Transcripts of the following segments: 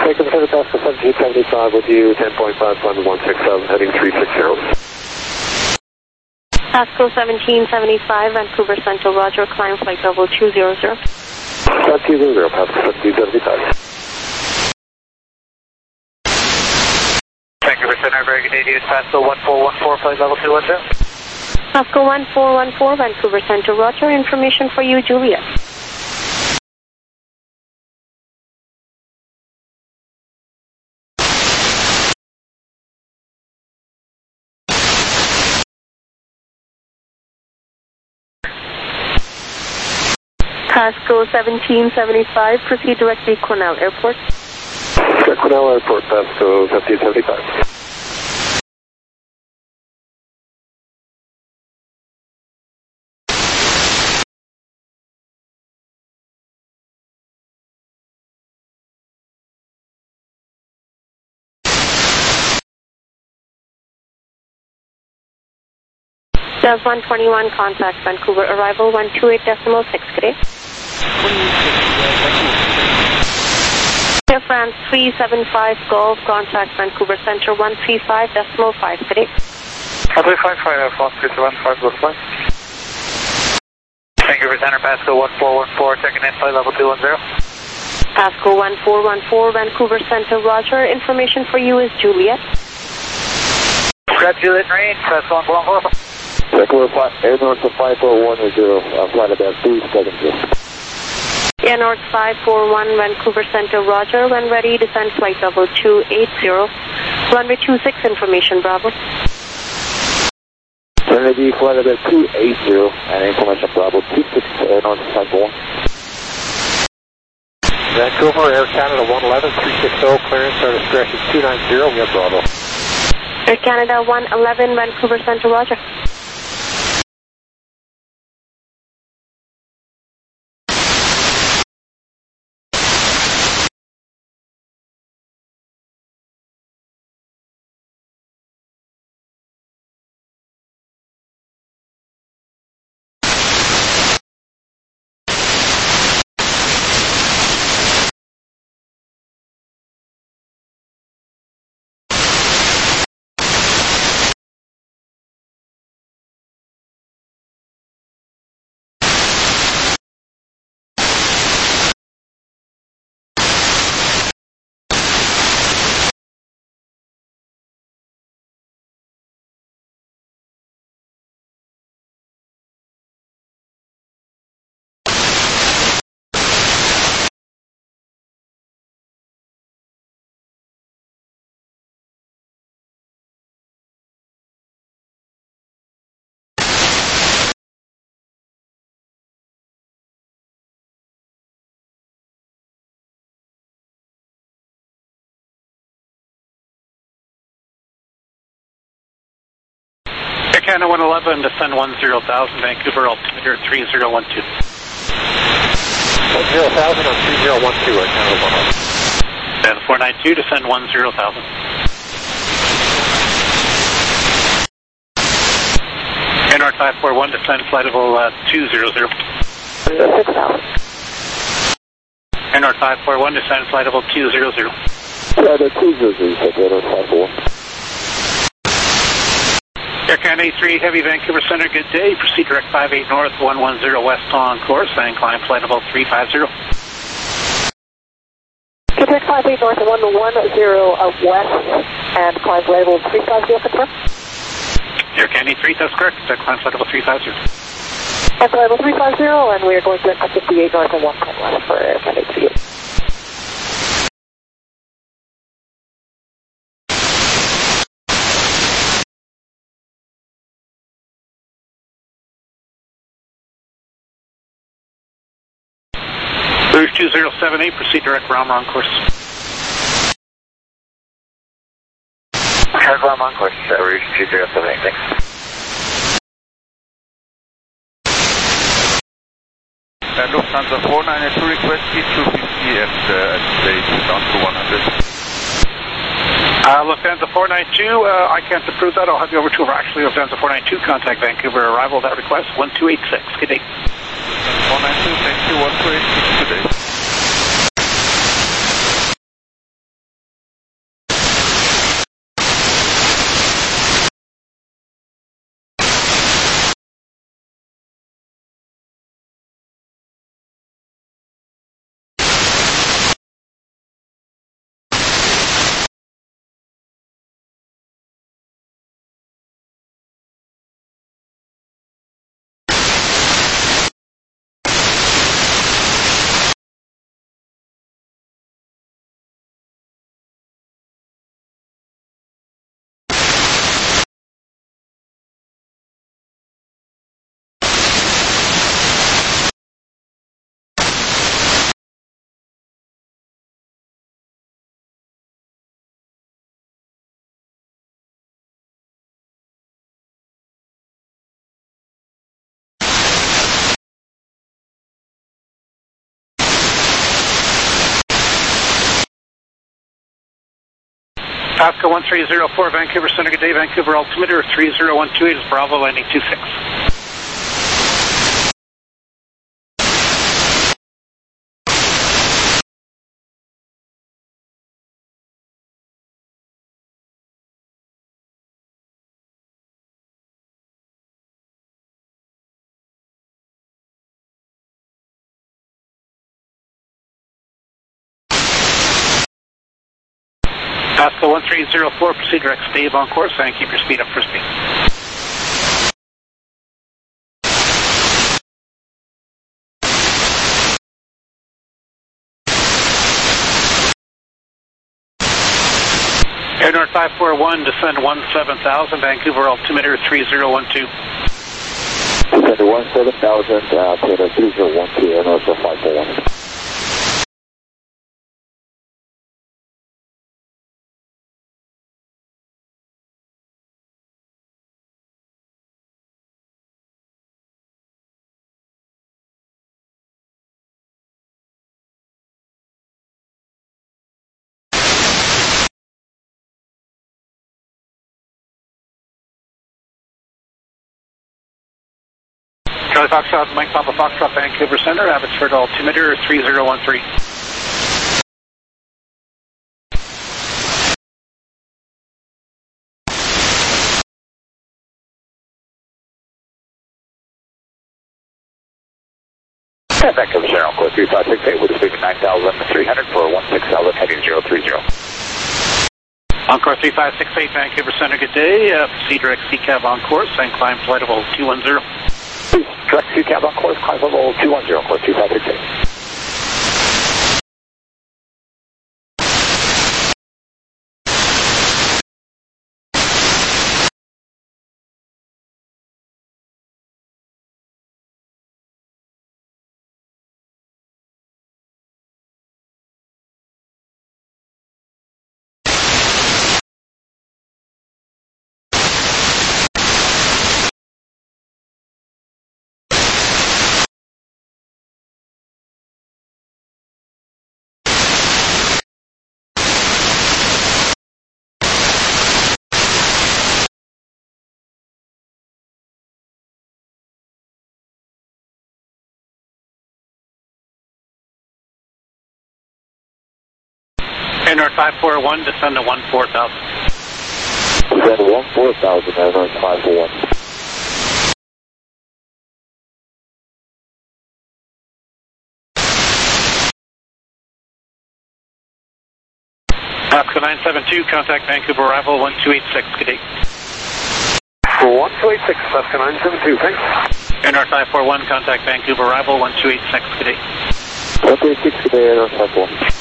Take them to Pascal 1775 with you, 10.5, climb 167, heading 360. Pascal 1775, Vancouver Central, Roger, climb flight level 200. 200, Pascal 1775. Vancouver Center, very good day to you. Pascal 1414, flight level 210. Pascal 1414, Vancouver Central, Roger, information for you, Juliet. Pascal 1775, proceed directly to Cornell Airport. Cornell Airport, Pascal 1775. Jazz 121, contact Vancouver, arrival 128.6, good day. Air France 375 Golf, contact Vancouver Centre 135.5, good day. 355, Air France 375 Golf flight. Vancouver Centre, Pascal 1414, second in flight level 210. Pascal 1414, Vancouver Centre, Roger, information for you is Juliet. Grab Juliet range, Pascal 1414. Air North 5410, flight about 370. Air North 541, Vancouver Centre, Roger, when ready, descend flight level 280. Runway 26, information, Bravo. Kennedy, flight about 280, and information, Bravo 26, Air North 541. Vancouver, Air Canada 111, 360, clearance, start discretion 290, we have Bravo. Air Canada 111, Vancouver Centre, Roger. Canada 111, descend 10,000, Vancouver, altimeter 3012. 10,000 on 3012, Air Canada 111. Then 492, descend 10,000. Air North 541, descend flight level 200. 6,000. Air North 541, descend flight level 200. Yeah, the 200, Air North 541. Air Canada 83, Heavy Vancouver Centre, good day. Proceed direct 58 North, 110 West on course, and climb flight level 350. Direct 58 North, 110 West, and climb flight level 350, confirm. Air Canada 83, that's correct. Climb flight level 350. And flight level 350, and we are going to 58 North and 110 West for Air Canada 88. Rouge 2078, proceed direct Ram on course. Ram on course, Rouge 2078, thanks. Lufthansa 492, request T250 at stage down to 100. Lufthansa 492, I can't approve that. I'll have you over to actually Lufthansa 492, contact Vancouver, arrival that request 1286. Good day. 492, thank you, 1286, good day. Pasco 1304, Vancouver Center, good day. Vancouver altimeter 30128 is Bravo, landing 26. Pasco 1304, proceed direct, stay on course, and keep your speed up for speed. Air North 541, descend 17,000, Vancouver altimeter 3012. Descend 17,000, altimeter 3012, Air North 541. Charlie Foxtrot, Mike Papa Foxtrot, Vancouver Center, Abbotsford altimeter 3013. Vancouver Center, course 3568 with a speed of 9,300 for 16,000 heading 030. Encore 3568, Vancouver Center, good day. Proceed direct CCAB on course and climb flight level 210. Direct CCAB on course, climb level 210, course 3568. Air North 541, descend to 14,000. Descend 14,000, Air North 541. Pasco 972, contact Vancouver arrival 1286, good day. 1286, Pasco 972, thanks. Air North 541, contact Vancouver arrival 1286, good day. 136, good day, Air North 541.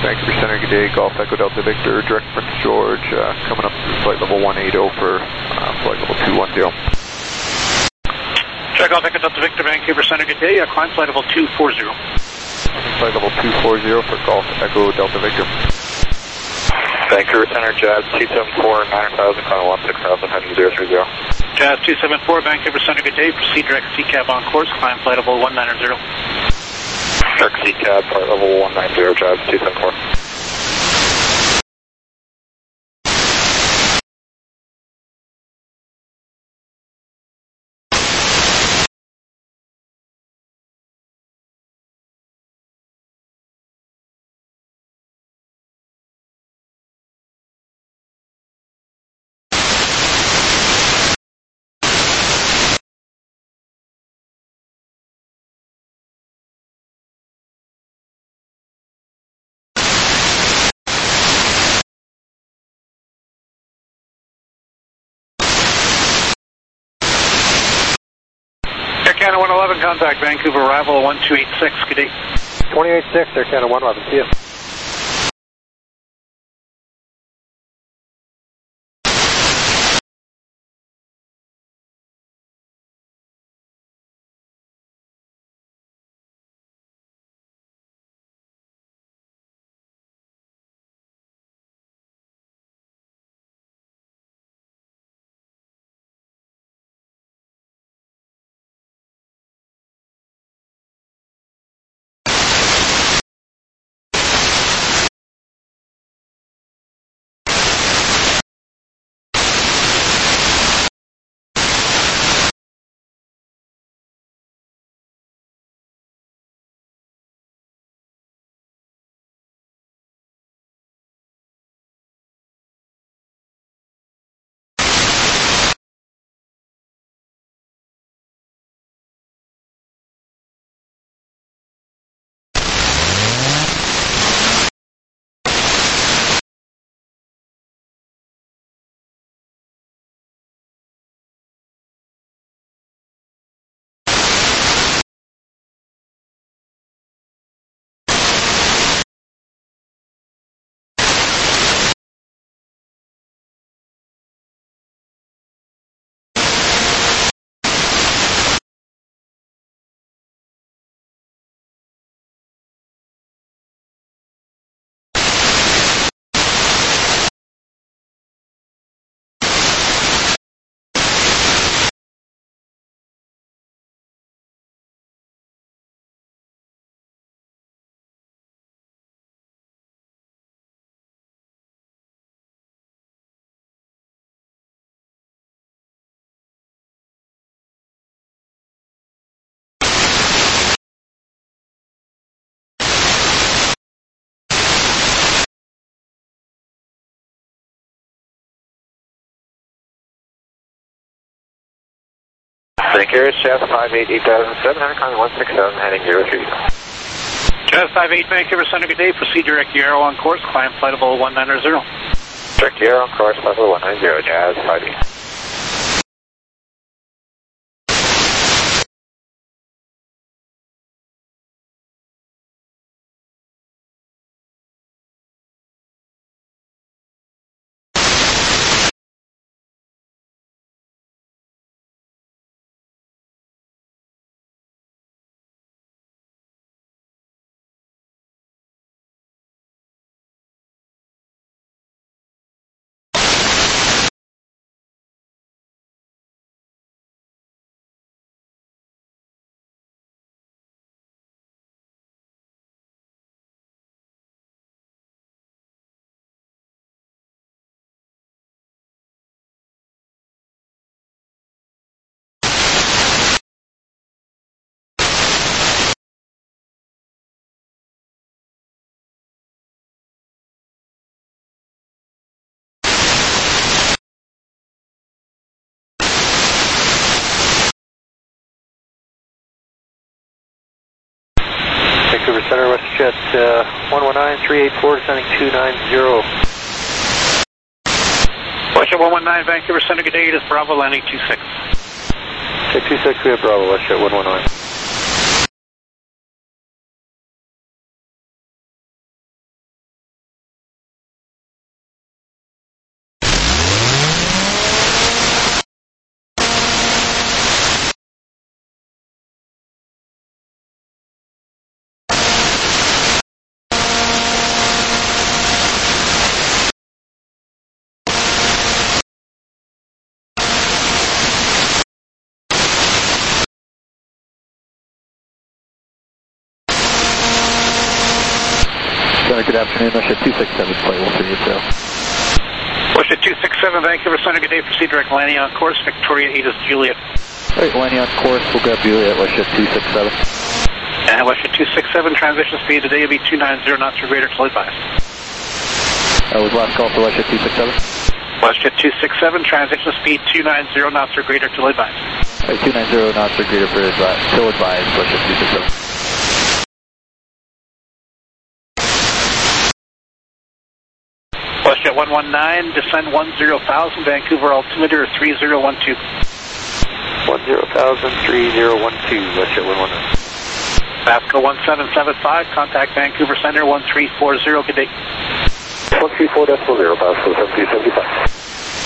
Vancouver Center, good day. Golf Echo Delta Victor, direct Prince George, coming up to flight level 180 for flight level 210. Check Golf Echo Delta Victor, Vancouver Center, good day. Climb flight level 240. Flight level 240 for Golf Echo Delta Victor. Vancouver Center, Jazz 274, 9000, climb 16,000, heading 030. Jazz 274, Vancouver Center, good day. Proceed direct CCAB on course, climb flight level 190. Direct CCAB, flight level 190, Jazz 274. Air Canada 111, contact Vancouver, arrival 1286, good day. 286, Air Canada 111, see you. Vancouver, Jazz 58, 8700, climb 16000, heading 030. Jazz 58, Vancouver Center, good day. Proceed direct Yarrow on course, climb flight level 190. Direct Yarrow on course, flight level 190, Jazz 58. Vancouver Center, WestJet 119, 384, descending 290. WestJet 119, Vancouver Center, good day. It is Bravo, landing 26. 626, we have Bravo, WestJet 119. Center, good afternoon. Russia 267, flight level 380. Russia 267, Vancouver Center, good day. Proceed direct landing on course. Victoria 8 is Juliet. All right, landing on course. We'll grab Juliet, Russia 267. And Russia 267, transition speed today will be 290 knots or greater till advised. That was last call for Russia 267. Russia 267, transition speed 290 knots or greater till advised. All right, 290 knots or greater for till advised, Russia 267. Russia 119, descend 10,000, Vancouver altimeter 3012. 10,000, 3012, Russia 119. Vasco 1775, contact Vancouver Center 1340, good day. 134.0, Vasco 1775.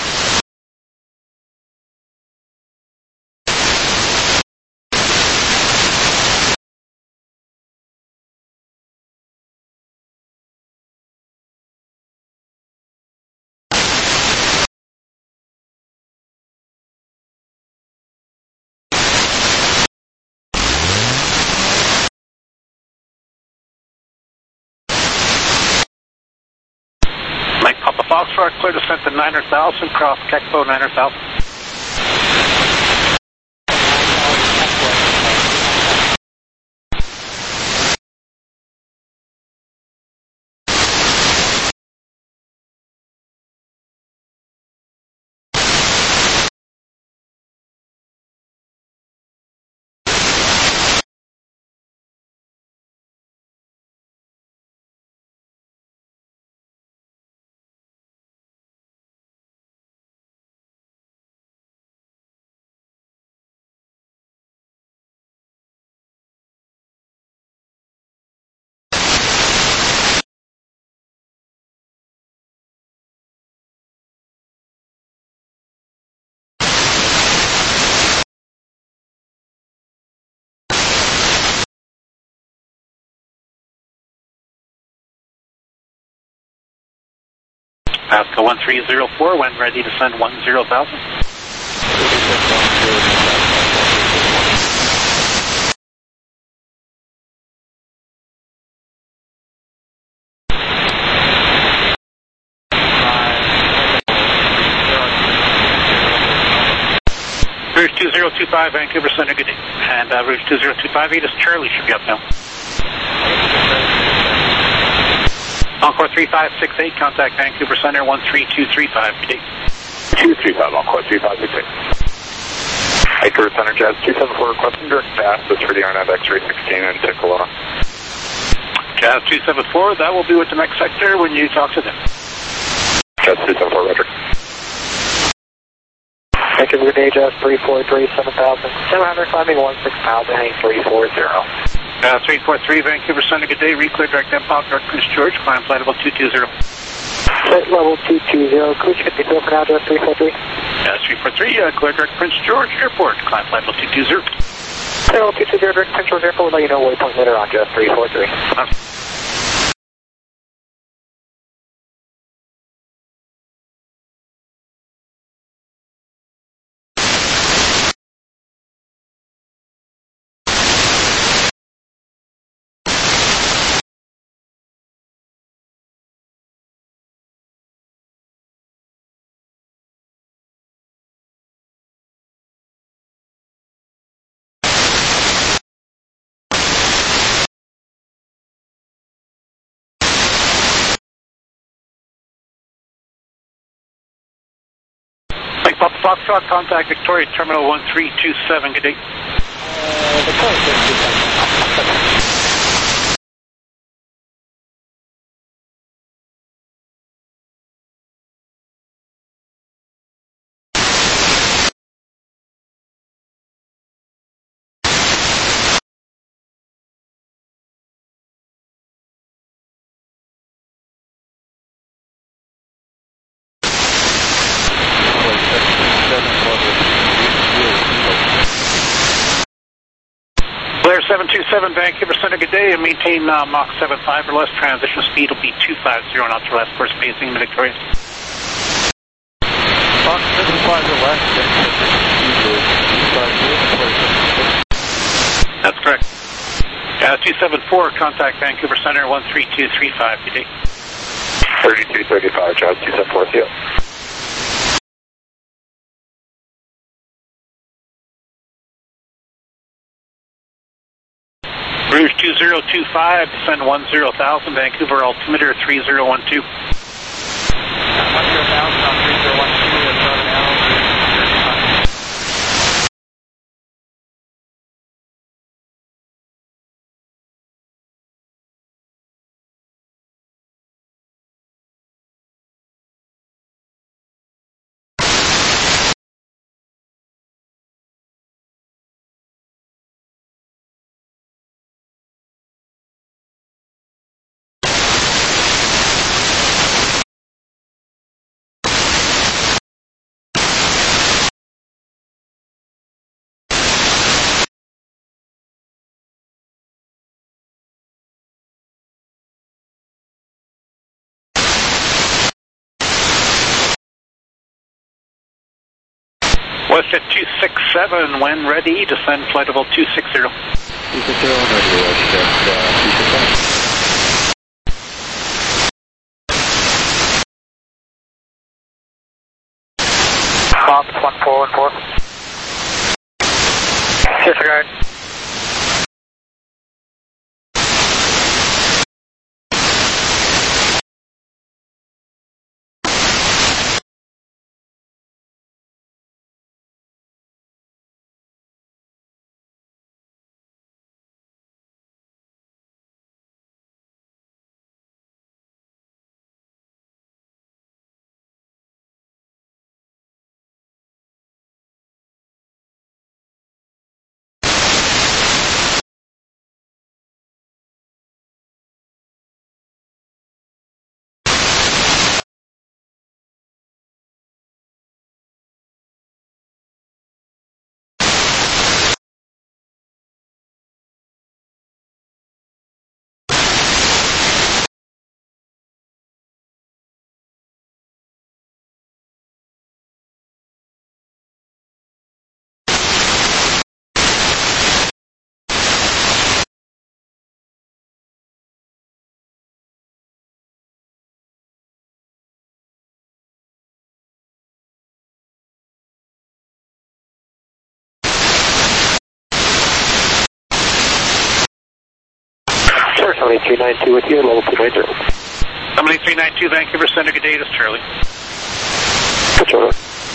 Mike Papa Foxtrot, clear descent to 9,000, cross Kekpo 9,000. Vasco 1304, when ready to send 10,000. Rouge 2025, Vancouver Center, good day. And Rouge 20258 is Charlie, should be up now. Encore 3568, contact Vancouver Center 13235, good day. 235, Encore 3568. Vancouver Center, Jazz 274, requesting direct access for the RNAV X-ray 16 and Tacoma. Jazz 274, that will be with the next sector when you talk to them. Jazz 274, Roger. Vancouver, good day, Jazz 343, 7,700, climbing 16,000, heading 340. 343, Vancouver Center, good day. Reclear direct impact, direct Prince George, climb flight level 220. Flight level 220, cruise should be clear for now, Jazz 343. 343, clear direct Prince George Airport, climb flight level 220. Clear level 220, direct Prince George Airport, we'll let you know waypoint later on, Jazz 343. Papa Foxtrot, contact Victoria Terminal 1327, good day. Blair 727, Vancouver Center, good day, and maintain Mach 75 or less. Transition speed will be 250 knots or less for spacing to Victoria. Mach 75 or less, That's correct. 274, contact Vancouver Center 13235, good day. 3235, Jazz 274, see ya. Rouge 2025, descend 10,000, Vancouver altimeter 3012. 10,000 on 3012, that's Northern Allen. West at 267, when ready, descend flight level 260. 260, when ready, West at 267. Box 1414. Disregard. Somebody 392 with you, level 290. Somebody 392, Vancouver Center, good day, this is Charlie. Good order.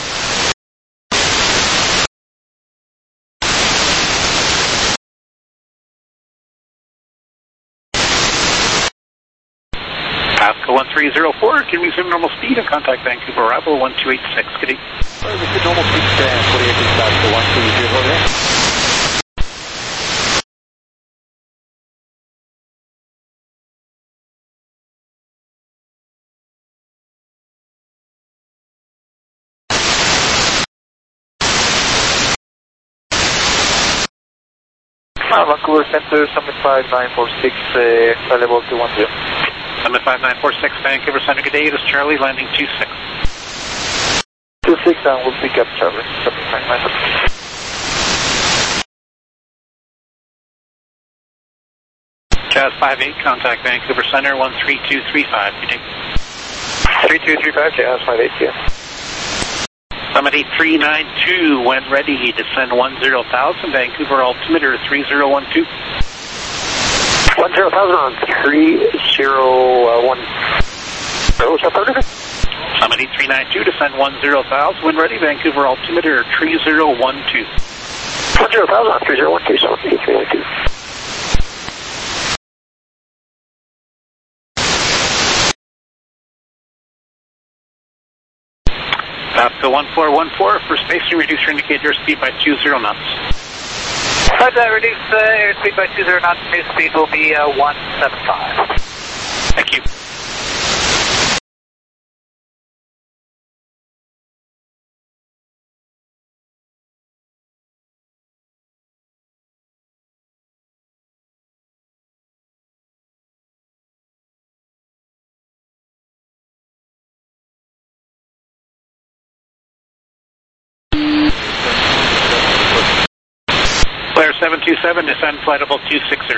Pasco 1304, can we resume normal speed and contact Vancouver arrival 1286, good day. This is normal speed stand, 48 Pasco 130, Vancouver Center, Summit 5946, level 210. Summit 5946, Vancouver Center, good day, this is Charlie, landing 26. 26, and we'll pick up Charlie, Summit 5946. Jazz 58, contact Vancouver Center 13235, good day. 3235, Jazz 58, yeah. Summit 392, when ready, descend 10,000, Vancouver altimeter 3012. 10,000 on 301. What's that part of it? Summit 392, descend 10,000, when ready, Vancouver altimeter 3012. 10,000 on 3012, Summit 392. Pasco 1414, for spacing, reduce your indicator speed by 20 knots. Reduce airspeed by 20 knots, new speed will be 175. Thank you. Flare 727, descend flight level 260.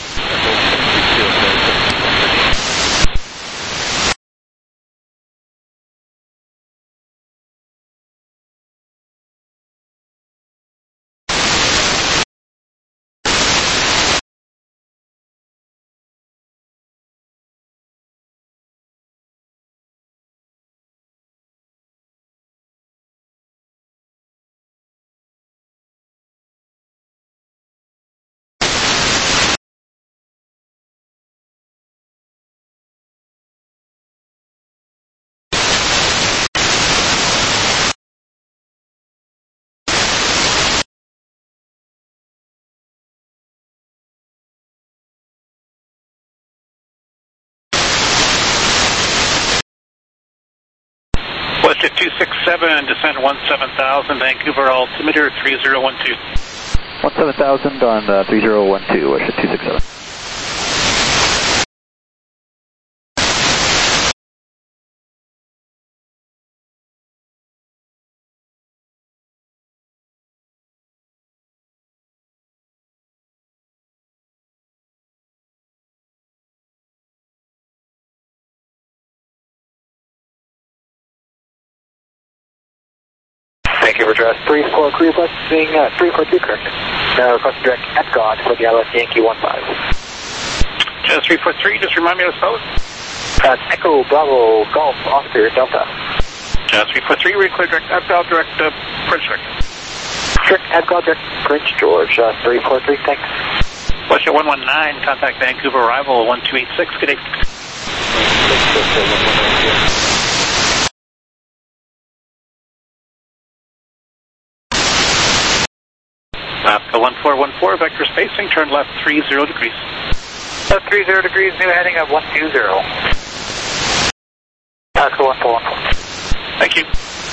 Westjet 267, descend 17,000, Vancouver altimeter 3012. 17,000 on 3012, Westjet 267. Vancouver address 34 Cruise being 342 correct. Request direct at God for the ILS Yankee 15. Jazz 343, just remind me of the spelling. Echo Bravo Golf Oscar Delta. Jazz 343, reclear direct at God, direct Prince George. Direct at God, direct Prince George 343, thanks. Westjet 119, contact Vancouver arrival 1286, good day. Alaska 1414, vector spacing, turn left 30 degrees. 30 degrees, new heading of 120. Alaska 1414. Thank you.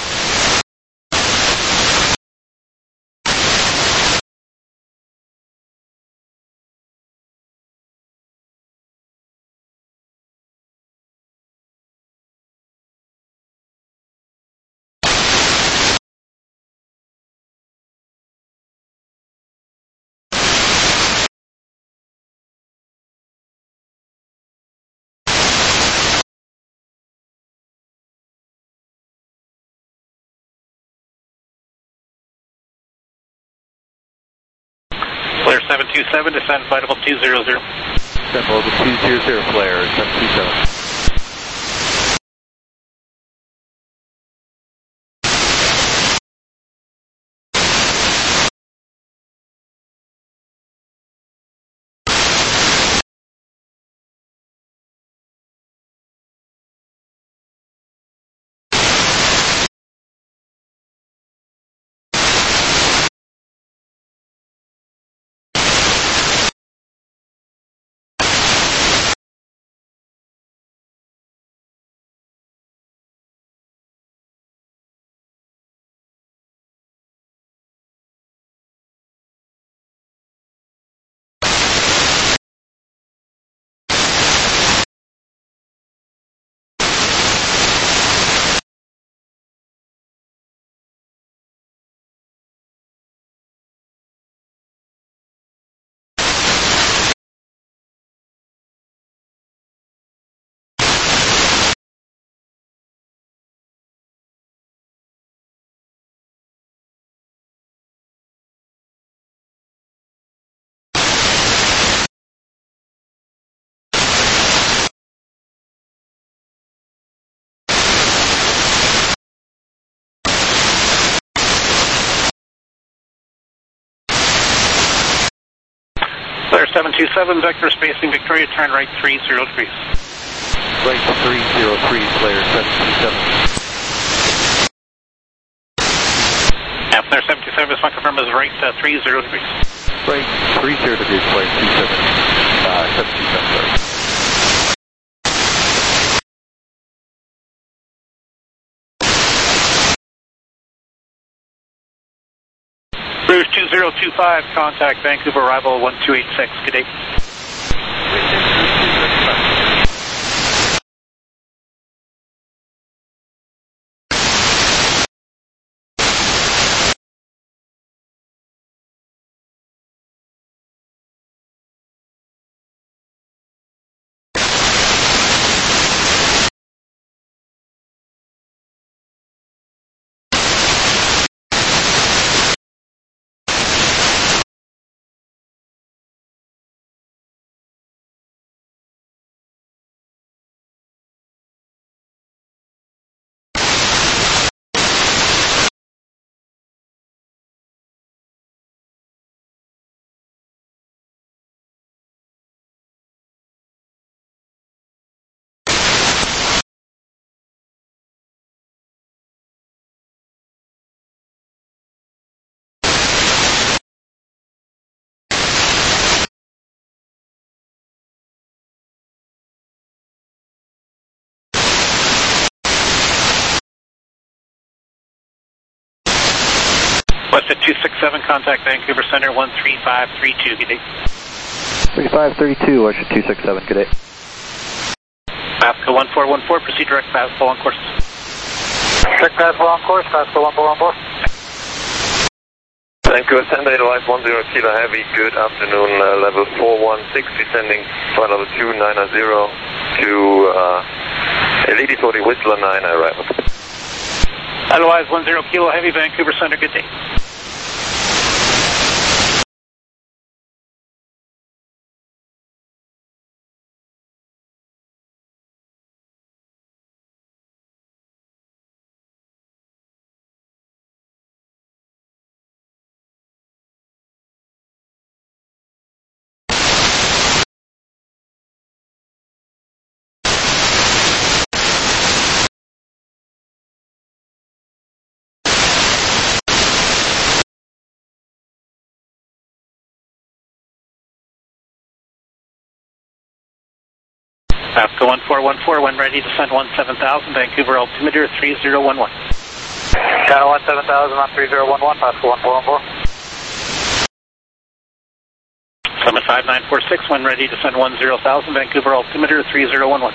Flare 727, descend flight level 200. Descend level 200, Flare 727. Flare 727, vector spacing, Victoria, turn right 30 degrees. Right 303, Flare 727. Yeah, Flare 727, this one confirmed is right 30 degrees. Right 30 degrees, Flare 727, sorry. Rouge 2025, contact Vancouver arrival 1286, good day. West at 267, contact Vancouver Center 13532, good day. 3532, West at 267, good day. Pasco 1414, proceed direct fastball on course. Direct fastball on course, Pasco 1414. Vancouver Center, Edelweiss 10 Kilo Heavy, good afternoon, level 416, descending flight level 290 to Elite 40 Whistler 9, arrival. Edelweiss 10 Kilo Heavy, Vancouver Center, good day. Pasco 1414, when ready, descend 17,000, Vancouver altimeter 3011. Channel 17,000 on 3011, Pasco 1414. Summit 5946, when ready, descend 10,000, Vancouver altimeter 3011.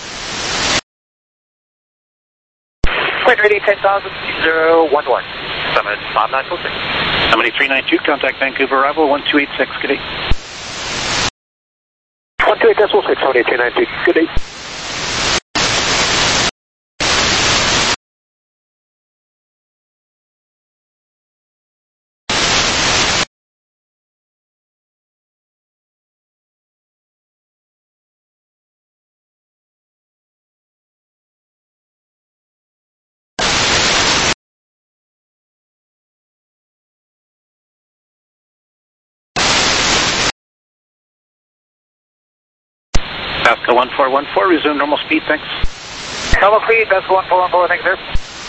Quite ready, 10,000, 3011. Summit 5946. Summit 392, contact Vancouver arrival 1286, good day. 128.6, 18290, good day. Pasco 1414, resume normal speed, thanks. Normal speed, Pasco 1414, thanks, sir.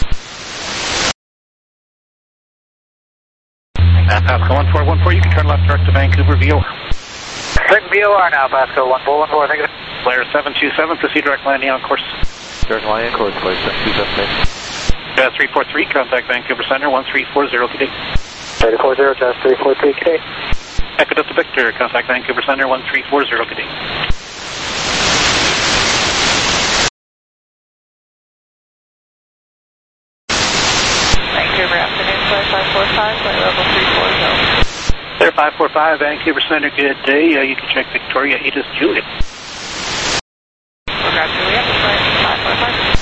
Pasco 1414, you can turn left direct to Vancouver VOR. Direct VOR now, Pasco 1414, thank you, sir. Player 727, proceed direct landing on course. Direct landing on course, Player 727. 343, contact Vancouver Center 1340, good day. 3040, just 343, good day. Echo Delta Victor, contact Vancouver Center 1340, good day. Vancouver afternoon, flight 545, flight level 340. There 545, Vancouver Center, good day. You can check Victoria, 8 is Juliet. Roger, Juliet, flight 545.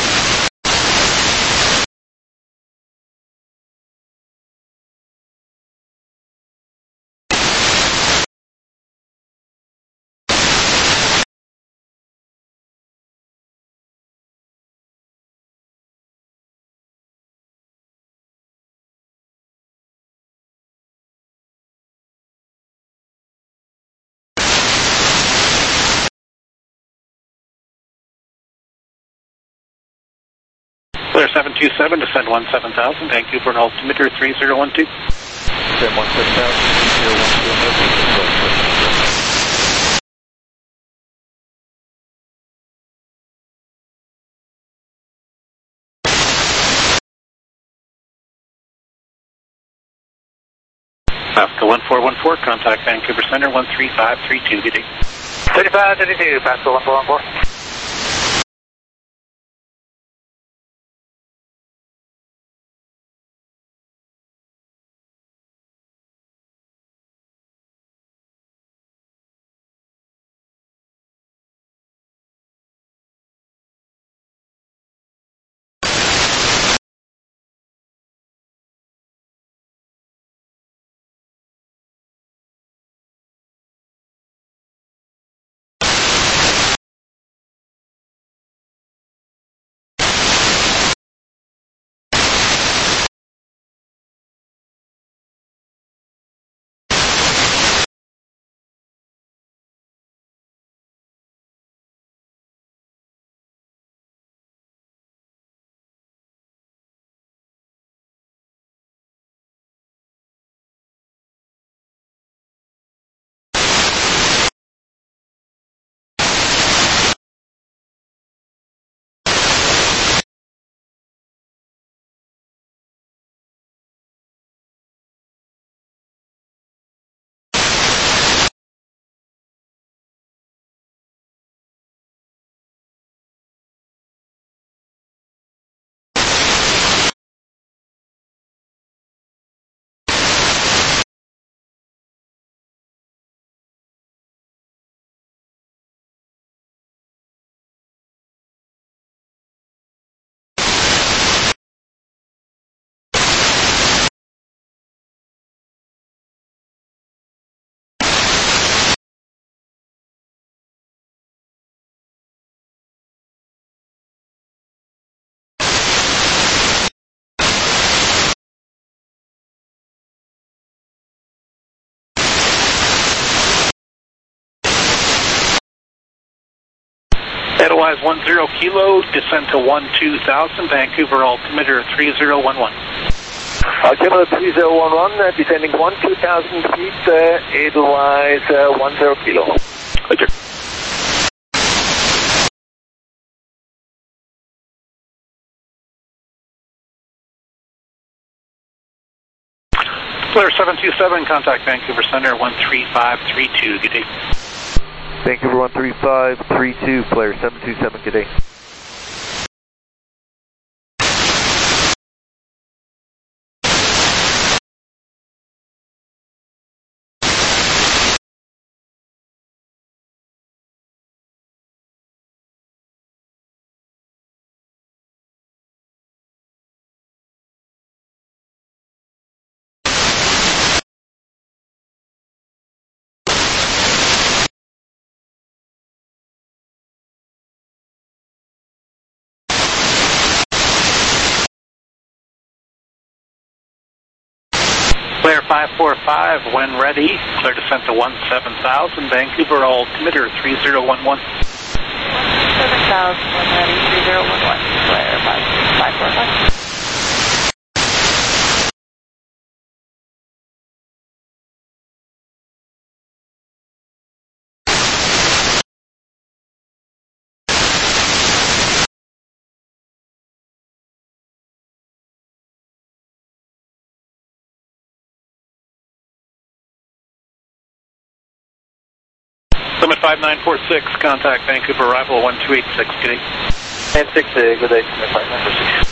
Clear 727, descend 17,000, Vancouver and altimeter 3012. Descend 17,000, 3012. Pasco 1414, contact Vancouver Center 13532, good day. 3532, Pasco 1414. Edelweiss 10 Kilo, descend to 12,000, Vancouver altimeter 3011. Altimeter 3011, descending 12,000 feet, Edelweiss 10 Kilo. Roger. Flare 727, contact Vancouver Center 13532, good day. Vancouver 13532, Flare 727, good day. Flare 545, when ready, clear descent to 17,000, Vancouver altimeter 3011. 17,000, when ready, 3011, Flare 545. Summit 5946, contact Vancouver arrival 1286, good day. And 6, good day, Summit 5946.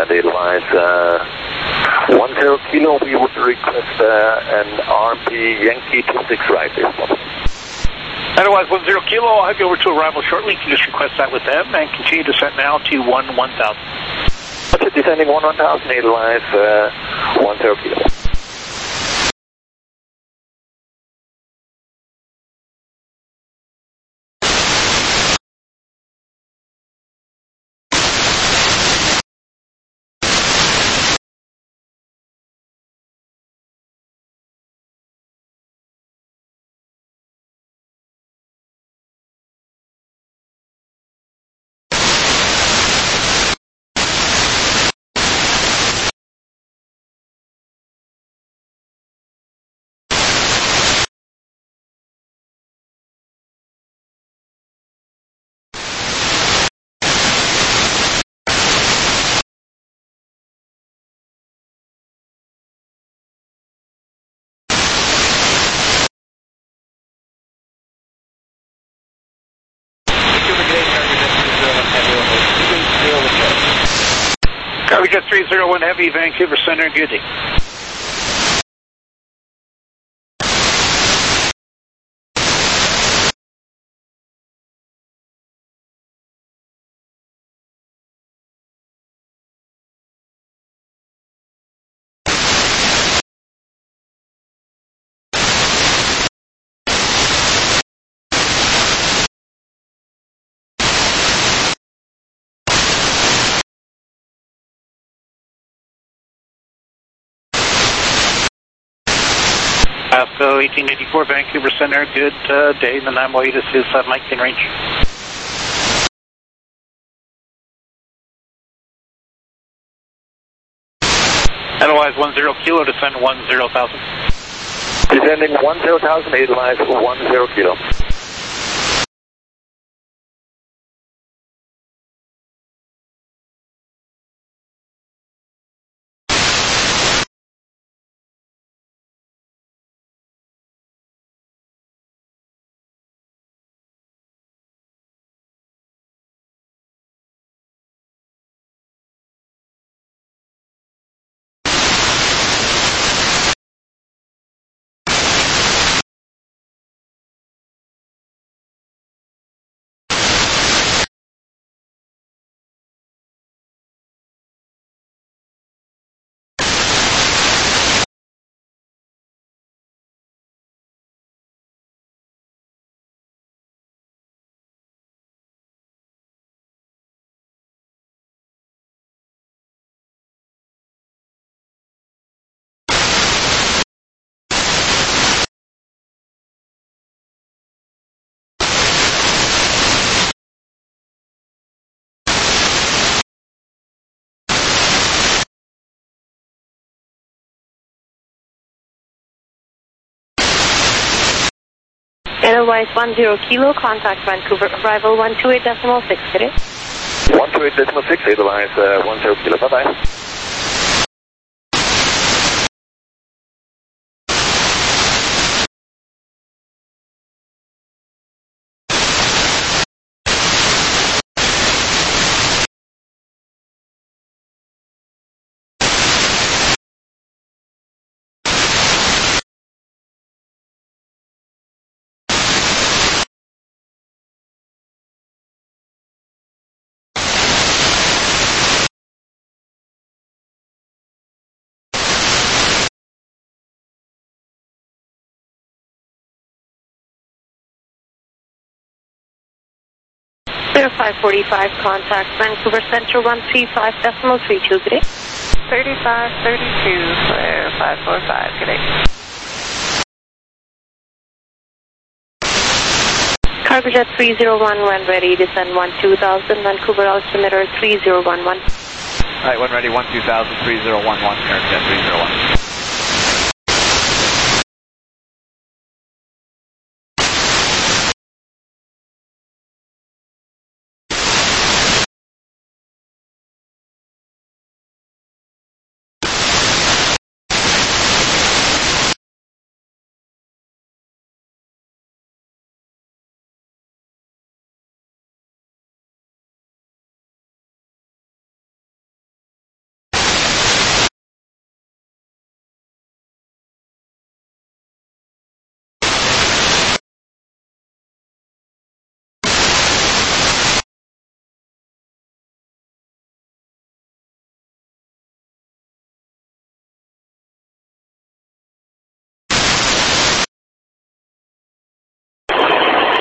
Edelweiss 10 kilo, we would request an RMP Yankee 26 right if possible. Otherwise, 10 kilo, I'll have you over to arrival shortly. You can just request that with them and continue to set now to 1000. Descending 1000, Edelweiss 10 kilo. Cargo 301 Heavy, Vancouver Center, good day. Pasco 1884, Vancouver Center, good day. The 918 is Mike in range. Otherwise, 10 kilo, descend 10,000. Descending 10,000, Edelweiss 10 kilo. Edelweiss 10 kilo, contact Vancouver, arrival 128.6 today. 128.6, Edelweiss 10 kilo, bye-bye. Clear 545, contact Vancouver Center 135.32, good day. 3532, clear 545, good day. Cargojet 301, when ready, descend 12,000, Vancouver altimeter 3011. Alright, when ready, 12,000, 3011, Cargojet 301.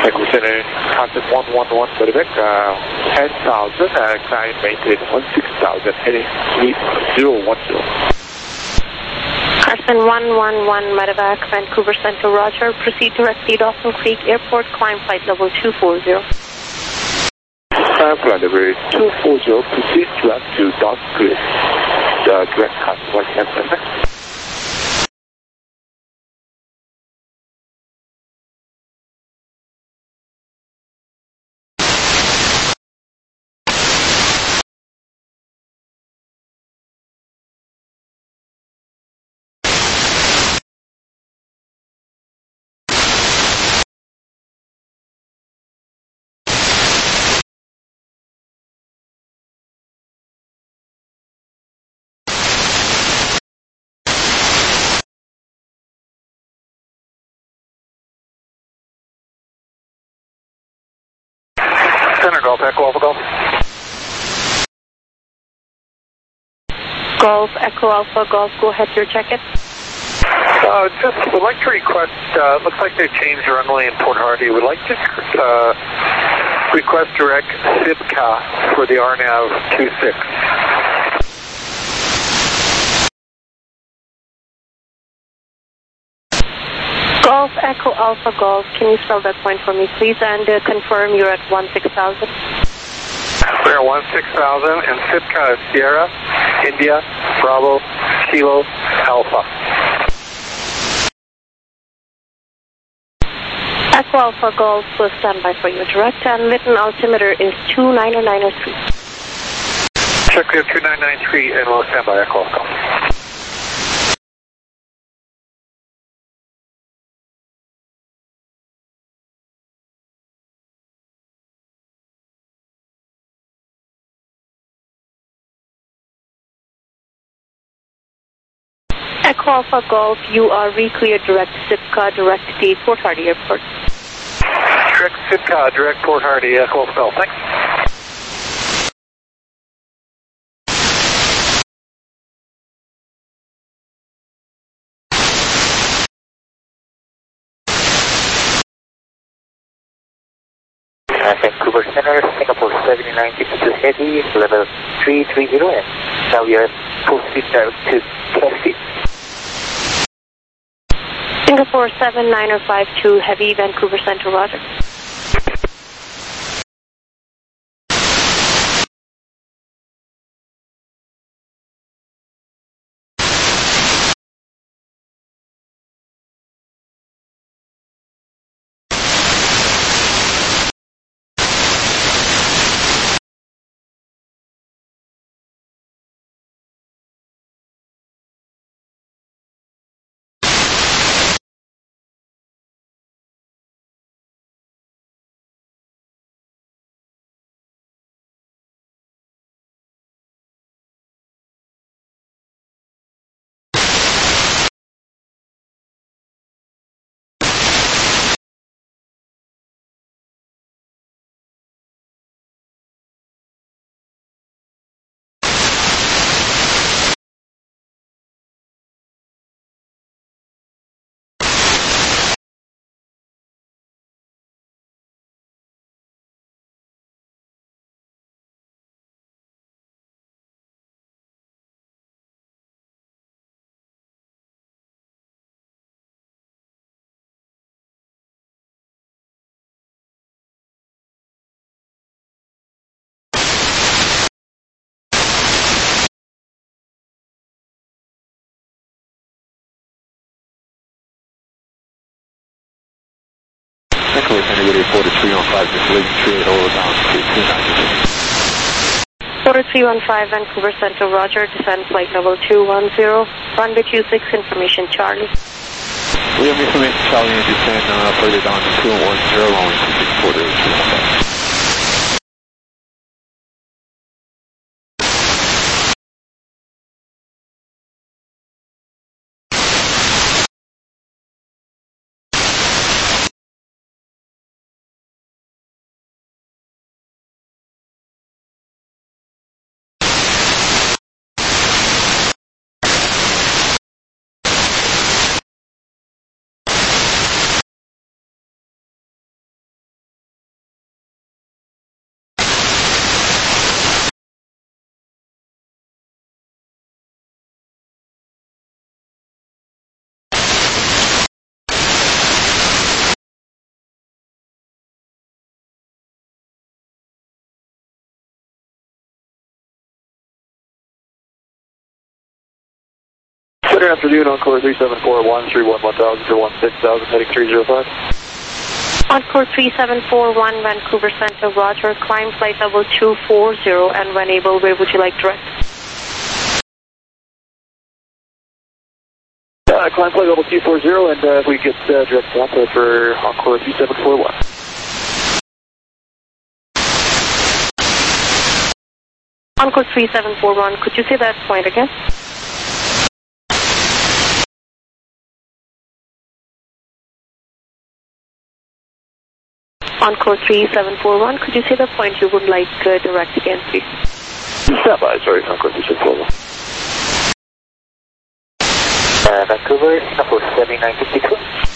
Vancouver Center, contact 111 Medevac, 10,000, climb maintain 16,000, heading 3010. Carson 111 Medevac, Vancouver Center, Roger. Proceed directly Dawson Creek Airport, climb flight level 240. Climb flight level 240, proceed direct to Dawson Creek. Direct contact 110. Center Golf, Echo Alpha Golf. Golf, Echo Alpha Golf, go ahead, your check-in. Just would like to request, looks like they've changed the runway in Port Hardy. Would like to request direct SIBCA for the RNAV 26. Golf, Echo Alpha Golf, can you spell that point for me, please, and confirm you're at 16,000? We're at 16,000, and SIBCA is Sierra, India, Bravo, Kilo, Alpha. Echo Alpha Golf will stand by for your direct, and Lytton altimeter is 29903. Check clear 2993, and we'll stand by Echo Alpha Golf. Echo Alpha Golf, you are re-cleared direct SIBCA, direct to Port Hardy Airport. Direct SIBCA, direct Port Hardy, Echo Alpha Golf. Thanks. Vancouver Center, Singapore 7962 Heavy, level 330, and now we are proceed to Kelsey. Singapore 79052 Heavy, Vancouver Center, Roger. Vancouver Center, good 4315, just leaving 38 over down to 290. 4315 Vancouver Center, Roger, descend flight level 210, runway 26, information Charlie. We have information Charlie, and descend further down to 210, only 264. Good afternoon, Encore 3741, 311000 to 16000, heading 305. Encore 3741, Vancouver Center, Roger. Climb flight level 240, and when able, where would you like direct? Climb flight level 240, and if we get direct contact for Encore 3741. Encore 3741, could you say that point again? Encore 3741, could you say the point you would like direct again, please? Stand by, sorry, Encore 3741. Vancouver, Singapore 7952.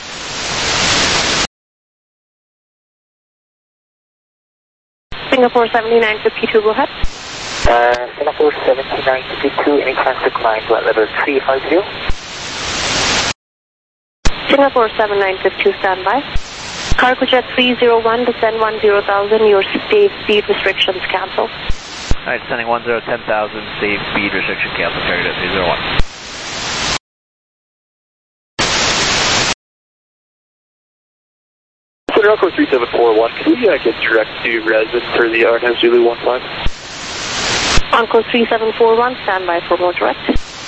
Singapore 7952, go ahead. Singapore 7952, any chance to climb flight level 350? Singapore 7952, stand by. Cargo Jet 301, descend 10,000, your safe speed restrictions cancel. Alright, descending 10,000, safe speed restriction cancel, Cargo Jet 301. Encore 3741, can we get direct to resident for the RNS Zulu 15? Encore 3741, stand by for more direct.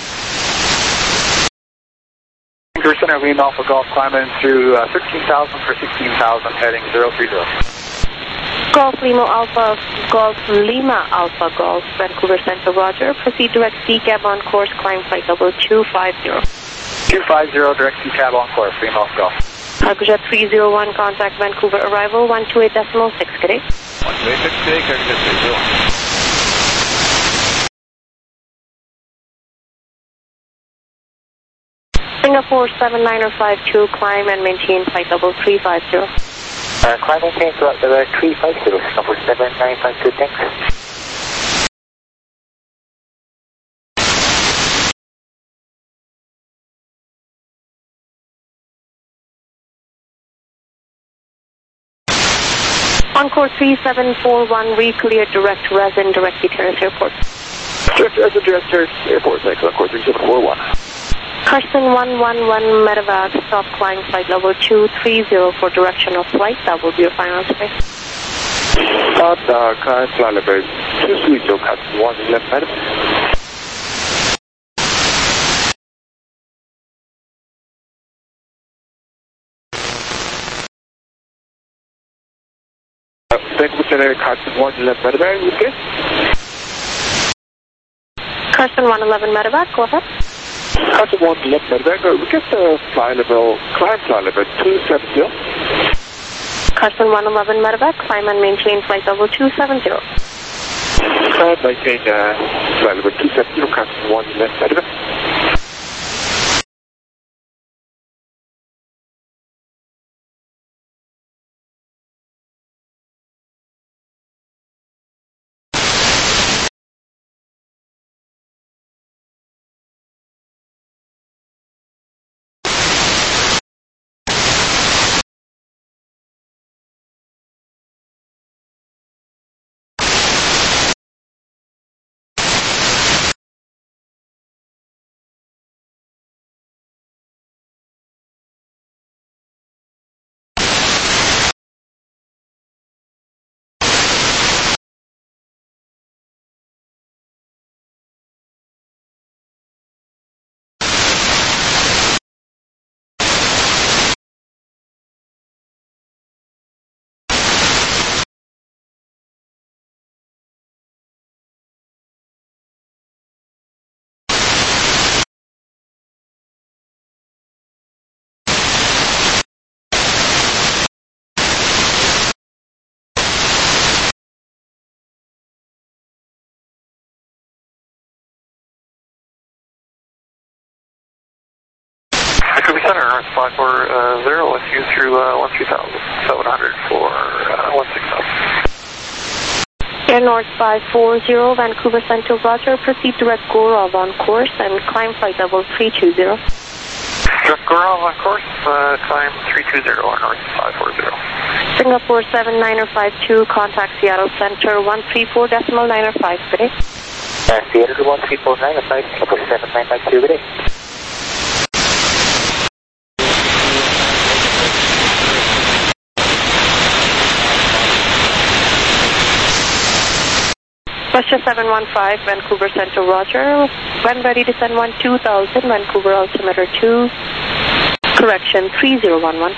Vancouver Center, Lima Alpha Golf, climbing through 13,000 for 16,000, heading 030. Golf Lima Alpha Golf, Lima Alpha Golf, Vancouver Center, Roger. Proceed direct C-cab on course, climb flight level 250. 250, direct C-cab on course, Lima Alpha Golf. Cargo Jet 301, contact Vancouver arrival 128.6, good day. 128.6, good day, Cargo Jet 301. Singapore 7952, climb and maintain flight level 350. Climb and maintain flight level 350, Singapore 7952, thanks. Encore 3741, re-cleared direct resin, directly Terrace Airport. Direct resin, direct Terrace Airport, thanks, Encore 3741. Carson 111 Medevac, stop flying flight level 230 for direction of flight. That will be your final space. Start climb flight level 230, Carson 111 Medevac. Vancouver Center, Carson 111 Medevac, okay? Carson 111 Medevac, go ahead. Carson 111 Medevac, we get the climb flight level 270. Carson 111 Medevac, climb and maintain flight level 270. Climb, maintain flight level 270, Carson 111 Medevac. Vancouver Center, North 540 with you through 13,700 for 16,000. Air North 540, Vancouver Center, Roger. Proceed direct Gorov on course and climb flight level 320. Direct Gorov on course, climb 320 on North 540. Singapore 7952, contact Seattle Center 134.905, good day. Seattle 134.905, Singapore 7952, good day. Russia 715, Vancouver Center, Roger. When ready, descend 2000, Vancouver altimeter 2, correction 3011.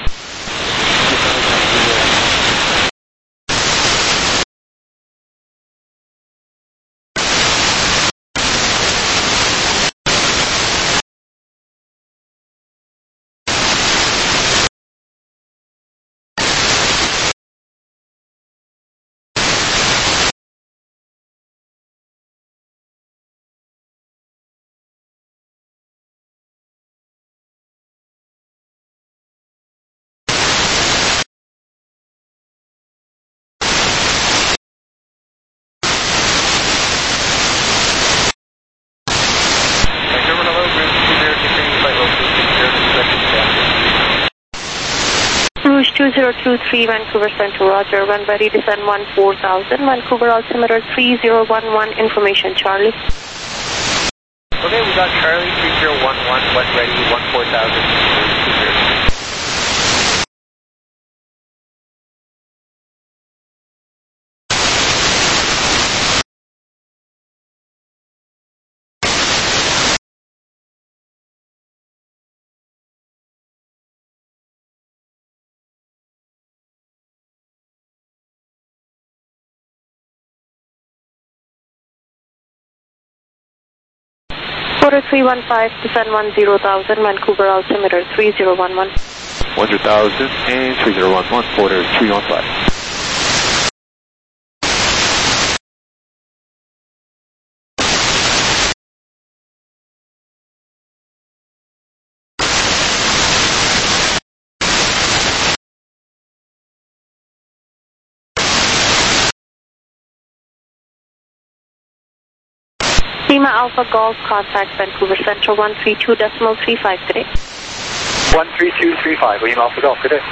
Rouge 2023, Vancouver Center, Roger. When ready, descend 4000, Vancouver altimeter 3011, information Charlie. Okay, we got Charlie 3011, when ready, 14000. Quarter 315, descend 10,000, Vancouver altimeter 3011. 100,000 and 3011, quarter 315. Lima Alpha Golf, contact Vancouver Center 132.35 today. 13235, Lima Alpha Golf, good day.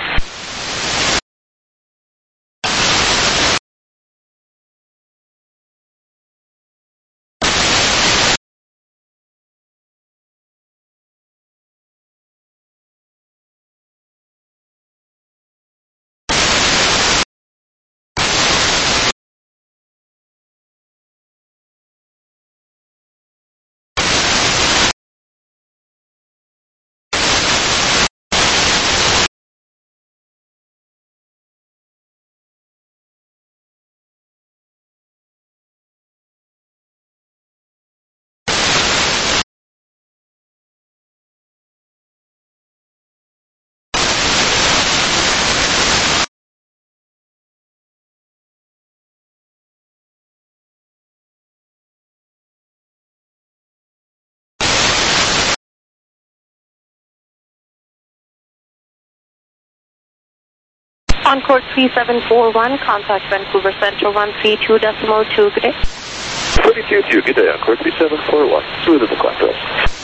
Encore 3741, contact Vancouver Center 132.2, good day. 322, good day, Encore 3741, smooth as a clock rest.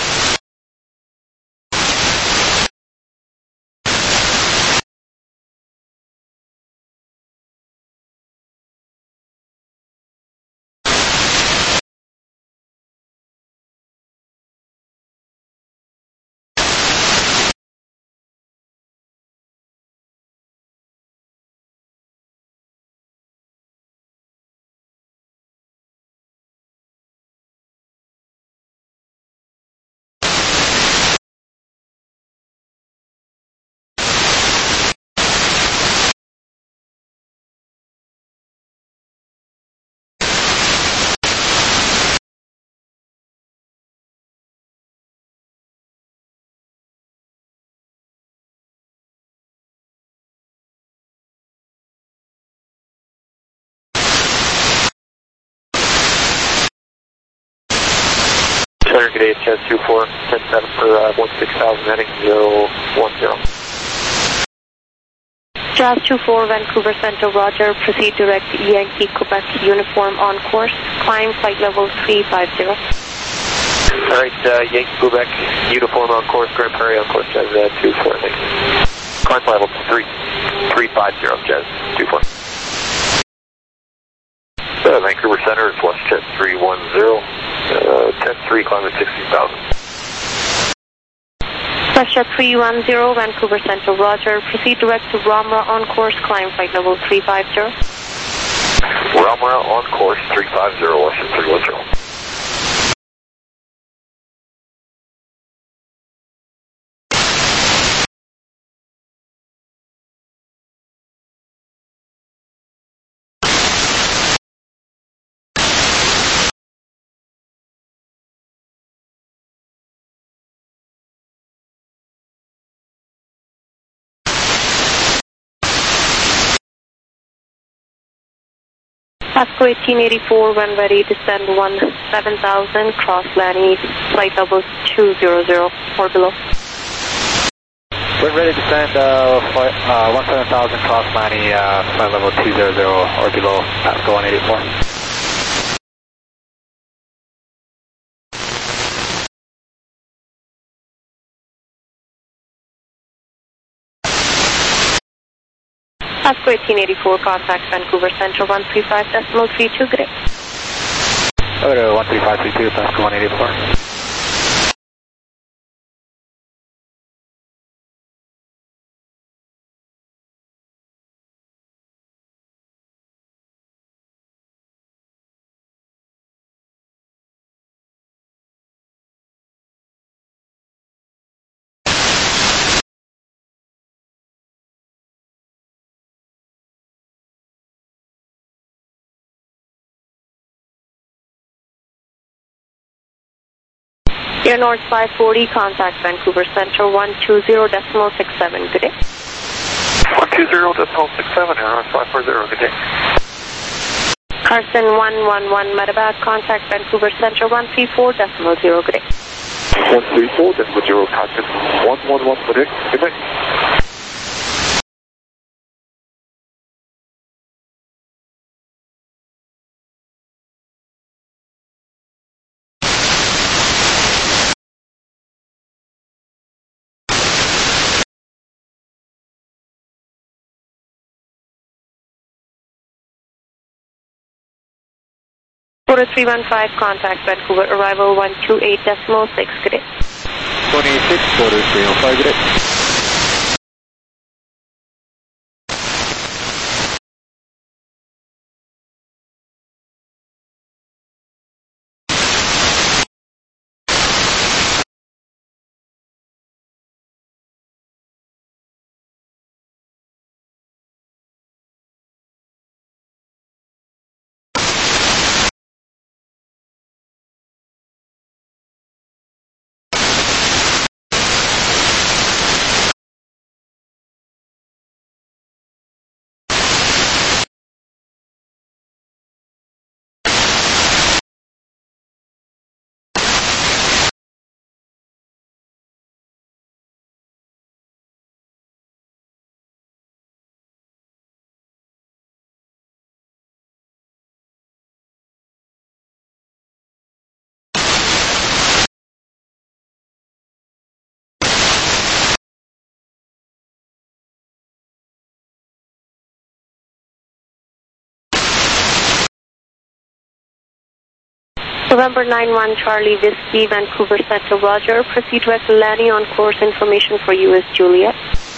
Center, good day, it's Jazz 24, 107 for 16,000, heading 010. Jazz 24, Vancouver Center, Roger. Proceed direct Yankee, Quebec, uniform on course. Climb flight level 350. All right, Yankee, Quebec, uniform on course, Grand Prairie on course, Jazz 24, thanks. Climb flight level 350, Jazz 24. Vancouver Center, it's WestJet 310, 10-3, climbing 60,000. Russia 310, Vancouver Center, Roger. Proceed direct to Ramra on course, climb flight level 350. Ramra on course 350, Western 310. Pasco 1884, when ready, descend 17,000, cross Lanny, flight level 200 or below. When ready, descend 17,000, cross Lanny, flight level 200 or below, Pasco 184. Pasco 1884, contact Vancouver Centre 135.32, good day. Over 13532, Pasco 184. Air North 540, contact Vancouver Centre 120.67, good day. 120.67, Air North 540, good day. Carson 111 Medevac, contact Vancouver Centre 134.0, good day. 134.0, Carson 111, good day. Good day. Quarter 315, contact Vancouver, arrival 128.6, good day. 26, quarter 305, good day. November 91 Charlie Whiskey, Vancouver Centre, Roger. Proceed with Lanny on course, information for you is Juliet.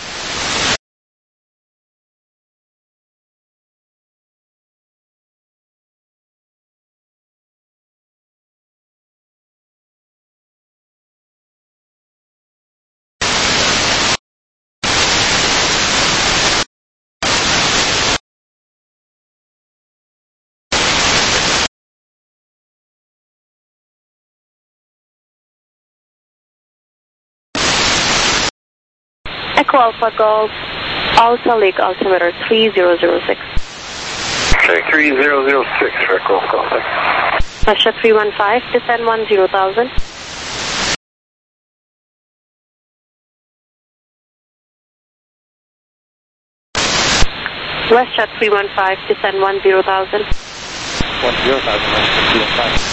Echo Alpha Golf, Alta Lake altimeter 3006. Okay, 3006 for Echo Alpha Golf. Russia 315, descend 10,000. Westshot 315, descend 10,000. 10,000, Westshot 315.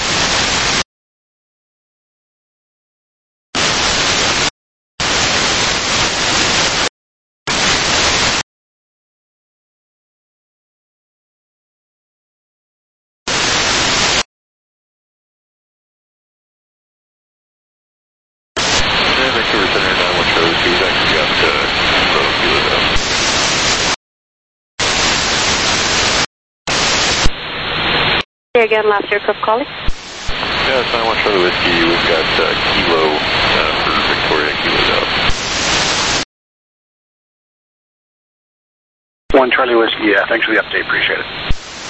Say again, last aircraft calling. Yeah, it's 91 Charlie Whiskey. We've got Kilo for Victoria, Kilo out. 1 Charlie Whiskey, yeah, thanks for the update, appreciate it.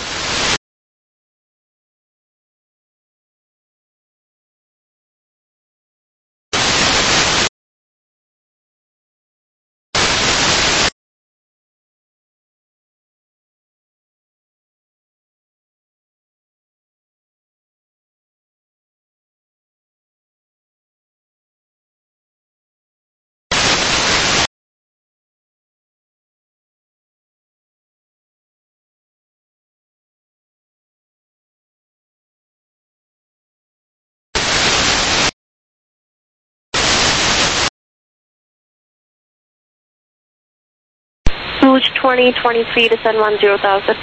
Rouge 2023, descend 10,000. Descend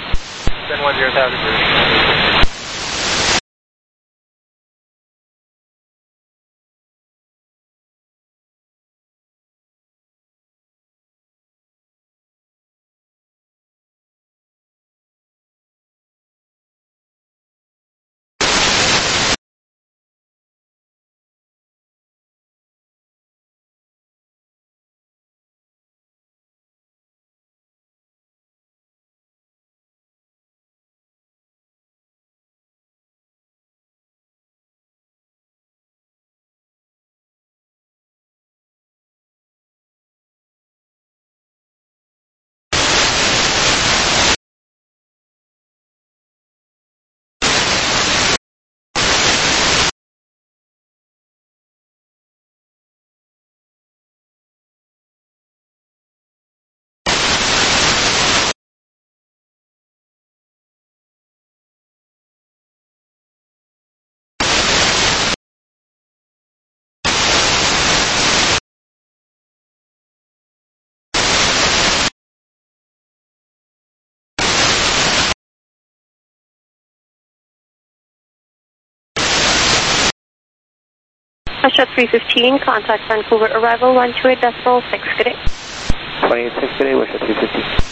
10,000. Russia 315, contact Vancouver arrival 128.6, good day. 28.6, good day, Russia 315.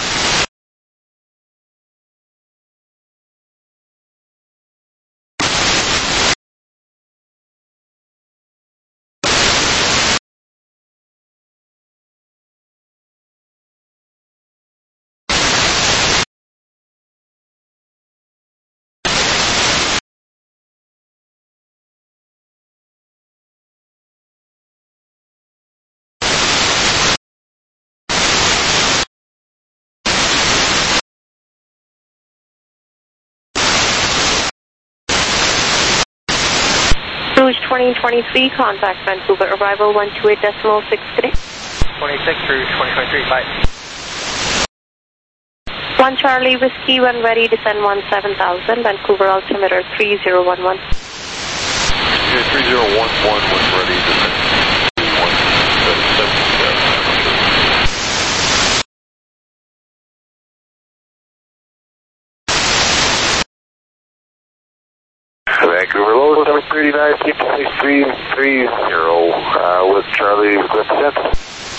Rouge 2023, contact Vancouver arrival 128.6, good day. 26 Rouge 2023, bye. 1 Charlie Whiskey, when ready, descend 17,000, Vancouver altimeter 3011. Yeah, 3011 when ready, descend 177. Vancouver low, number 39, 66330, with Charlie represent.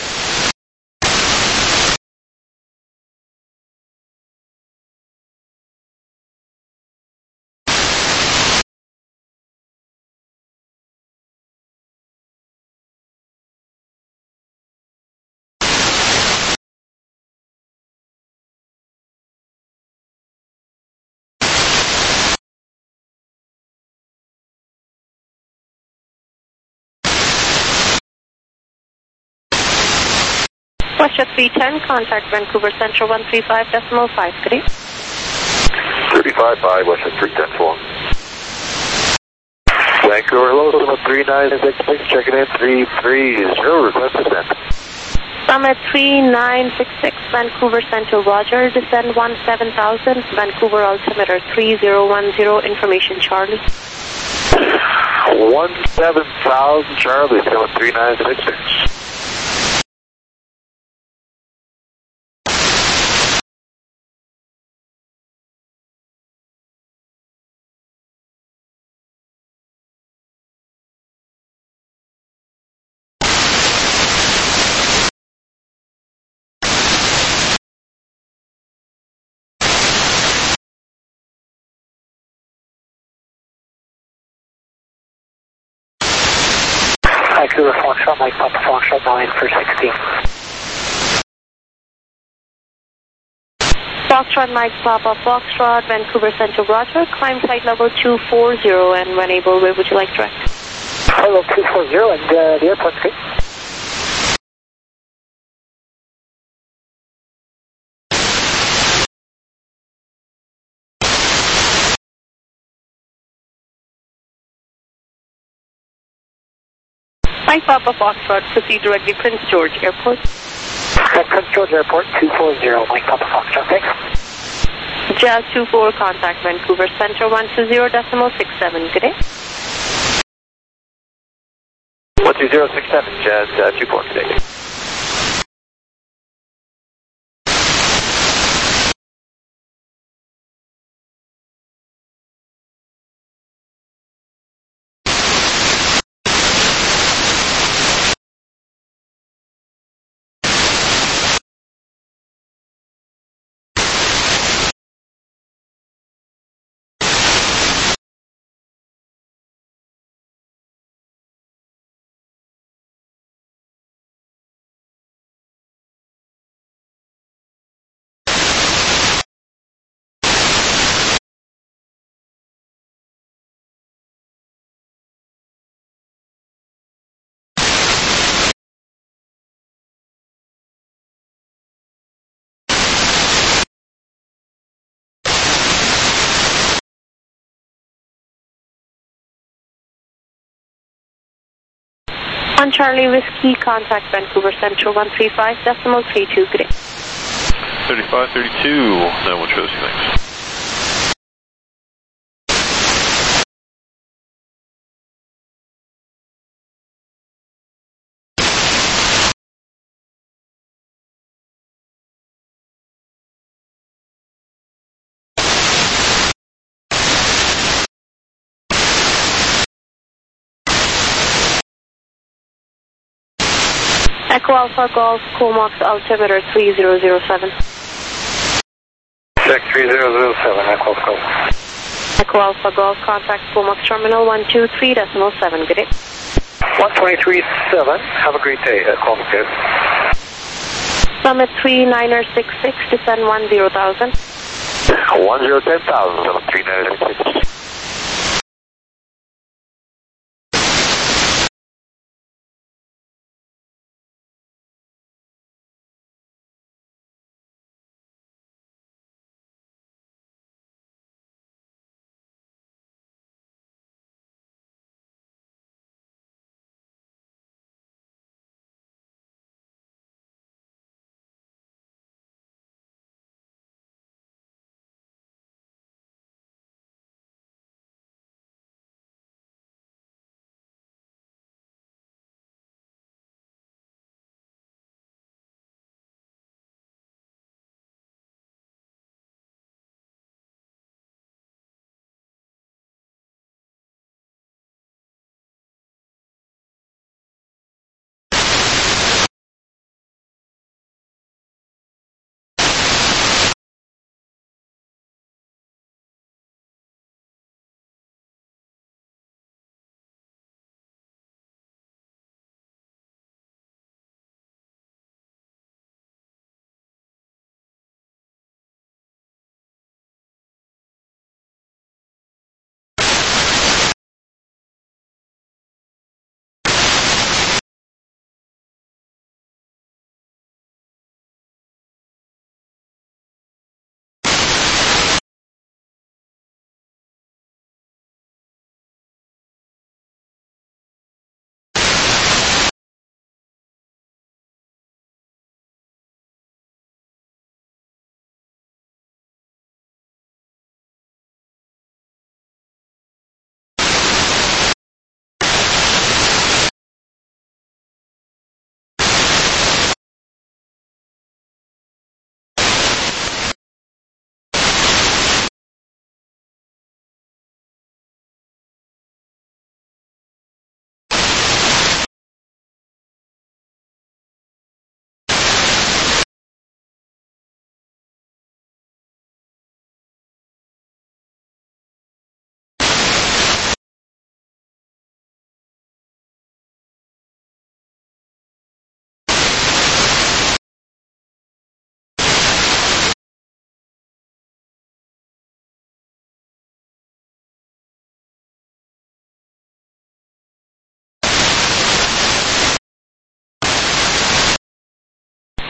Russia 310, contact Vancouver Central 135.5, good day. 35-5, West 310 4. Vancouver low, number 3966, checking in 330, request descent. Summit 3966, Vancouver Central, Roger, descend 17,000, Vancouver altimeter 3010, information Charlie. 17,000 Charlie, Summit 3966. Vancouver Foxtrot, Mike Papa Foxtrot, now in for 16. Foxtrot, Mike Papa Foxtrot, Vancouver Central, Roger. Climb flight level 240, and when able, where would you like direct? Level 240, and the airport's good. Mike Papa Foxtrot, proceed directly Prince George Airport. Prince George Airport, 240, Mike Papa Foxtrot, thanks. Jazz 24, contact Vancouver Center 120.67, good day. 12067, Jazz 24, good day. On Charlie Whiskey, contact Vancouver Central 135.32, good day. 3532, that one shows you, thanks. Echo Alpha Golf, Comox altimeter 3007. Check 3007, Echo Alpha Golf. Echo Alpha Golf, contact Comox Terminal 123.7, good day. 123.7, have a great day, Echo Alpha Golf. Summit 39er66, descend 10,000. 1010,000, Summit 39er66.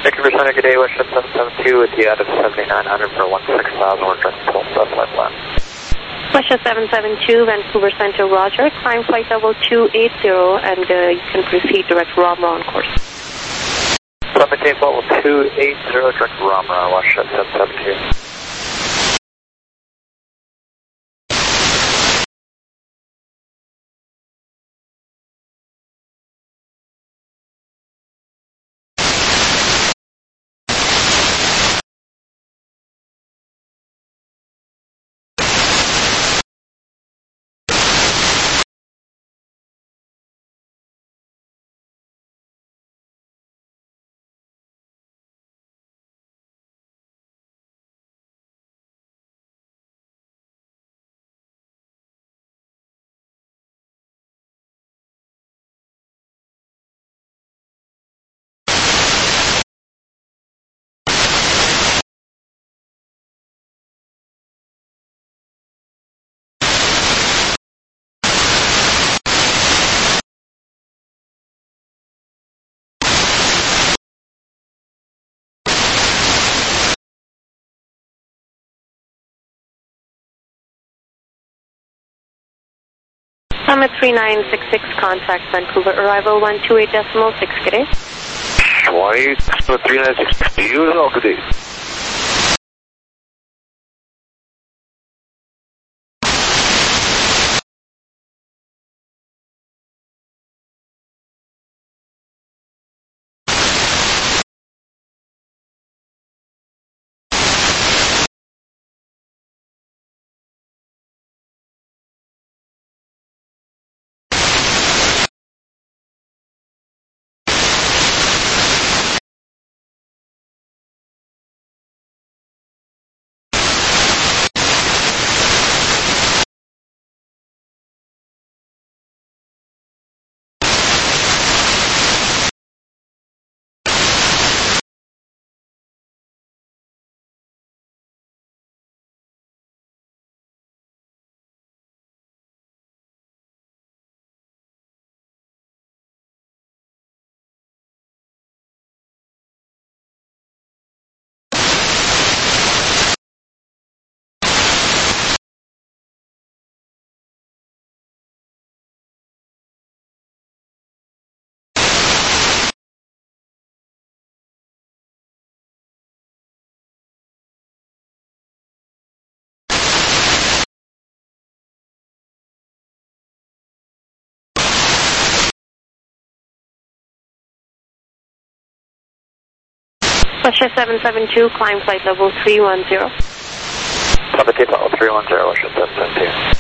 Vancouver Center, good day, Westjet 772 with you out of 7900 for 16,000, we're just pulled left flight plan. Westjet 772, Vancouver Center, Roger. Climb flight level 280, and you can proceed direct Ramra on course. Maintain level 280, direct Ramra, Westjet 772. Summit 3966, contact Vancouver, arrival 128.6, good day. Hawaii, Summit 3966, good day. Westjet 772, climb flight level 310. Summit level 310, Westjet 772.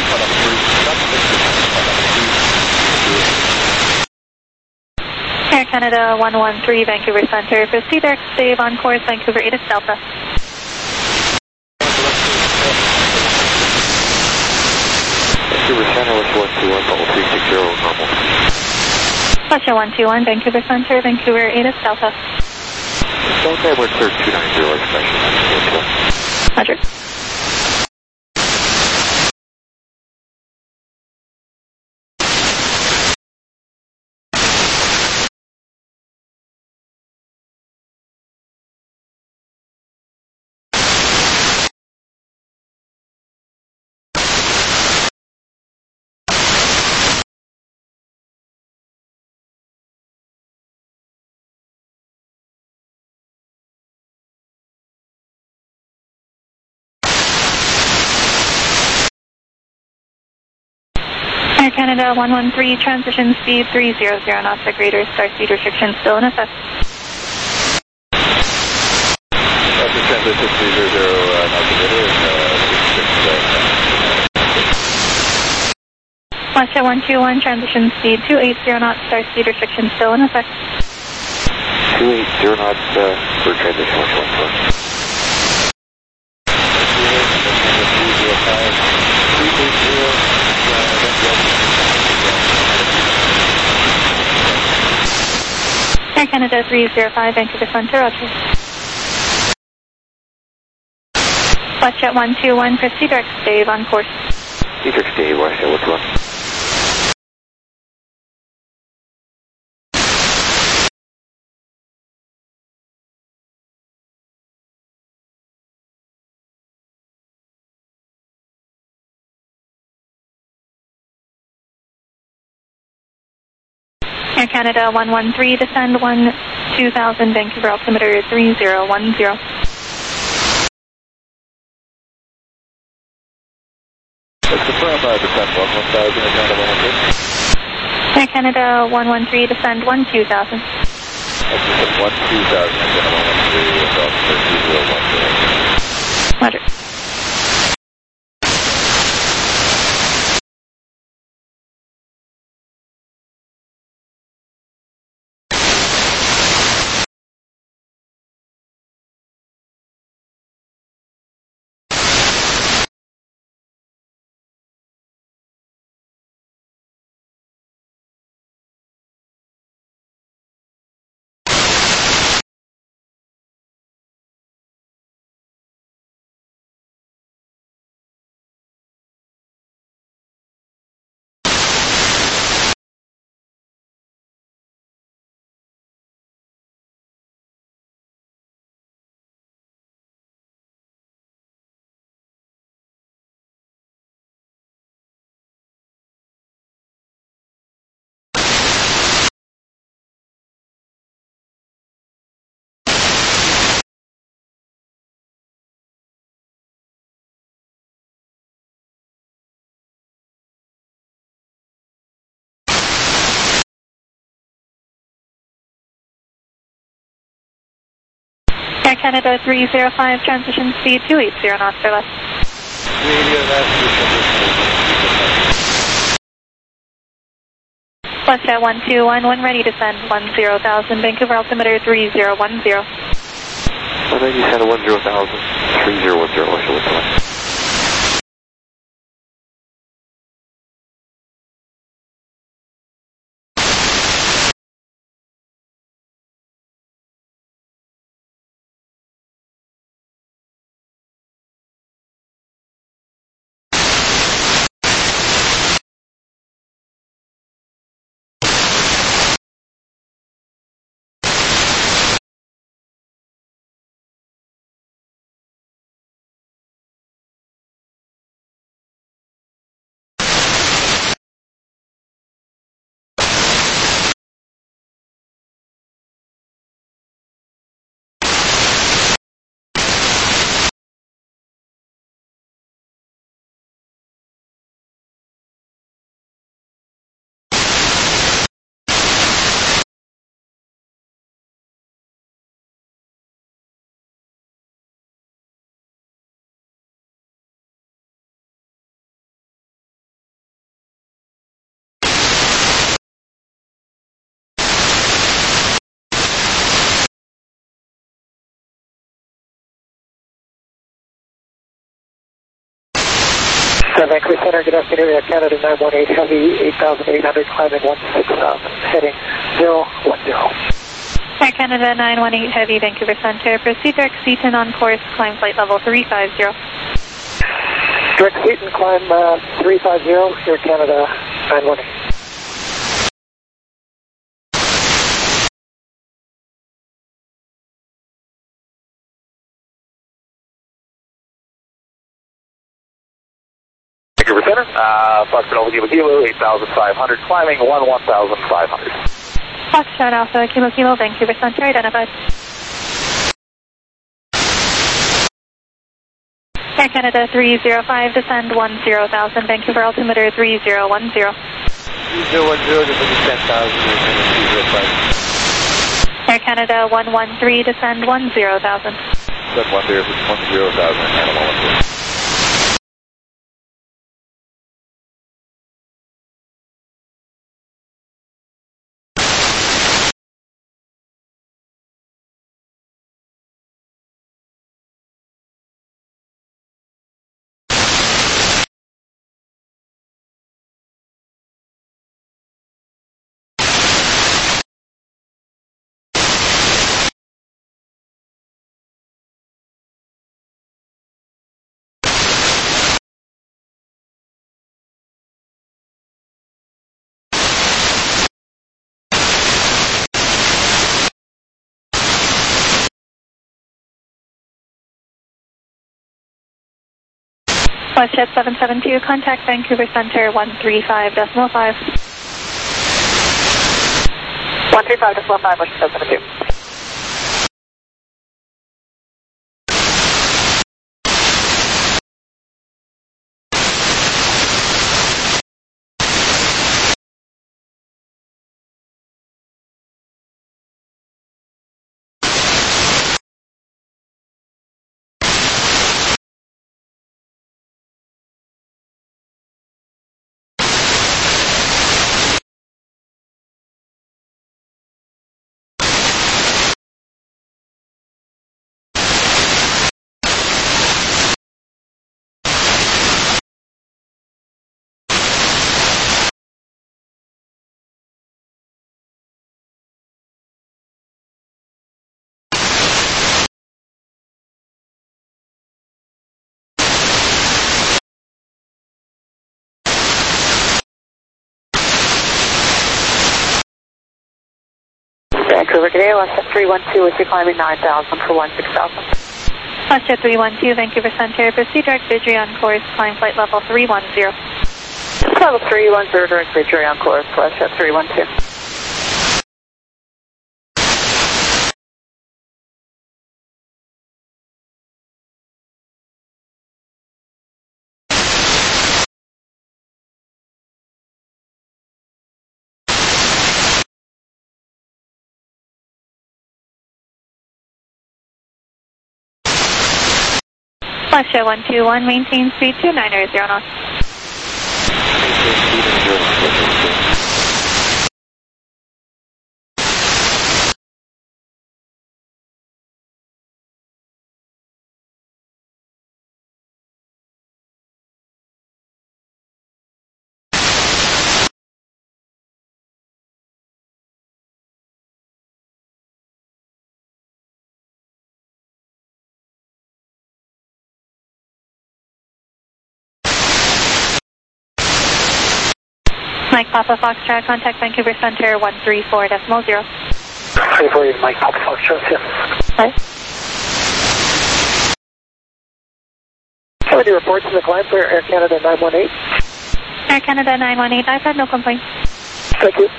Air Canada 113, Vancouver Center. Proceed direct save on course, Vancouver 8 Delta. Vancouver Center, what's 121, level 360, normal. Russia 121, Vancouver Center, Vancouver 8 Delta. Delta, what's 290, expression. Roger. Air Canada 113, transition speed 300 knots at greater, starseed restriction still in effect. Transition 300 knots at greater, Russia 121, transition speed 280 knots, starseed restriction still in effect. 280 knots for transition 121. Air Canada 305, Vancouver Center, Roger. WestJet 121, proceed direct save on course. Direct save, WestJet 121. Air Canada 113, descend 2000, Vancouver altimeter 3010. Let's confirm descend 1000, Air Canada 113. Air Canada 113, descend 2000. Let's descend 2000, Air Canada 113, Roger. Air Canada 305, transition speed 280 knots or less. WestJet 121, when ready to send 10,000, Vancouver altimeter 3010. When ready to send 10,000, 3010, WestJet 121. Vancouver Center, good afternoon, Air Canada 918 Heavy, 8,800, climbing 16,000, heading 010. Air Canada 918 Heavy, Vancouver Center, proceed direct Seaton on course, climb flight level 350. Direct Seaton, climb 350, Air Canada 918. Vancouver Center, Foxtrot Alpha Kilo Kilo, 8,500, climbing 11,500. Foxtrot Alpha Kilo Kilo, Vancouver Center, identified. Air Canada 305, descend 10,000, Vancouver altimeter 3010. 3010, descend 10,000, Air Canada 113, descend 10,000. Descend 10,000, Animal 1. WestJet 772, contact Vancouver Center 135.5. 135.5, WestJet 772. Vancouver, good day, WestJet 312 with you climbing 9,000 for 16,000. WestJet 312, Vancouver Center, proceed direct Vidri on course, climb flight level 310. Level 310, direct Vidri on course, WestJet 312. WestJet 121, maintain speed 290 knots. Mike Papa Foxtrot, contact Vancouver Center 134.0. 348, Mike Papa Foxtrot, yeah. Hi. How many reports in the climb for Air Canada 918? Air Canada 918, I've had no complaints. Thank you.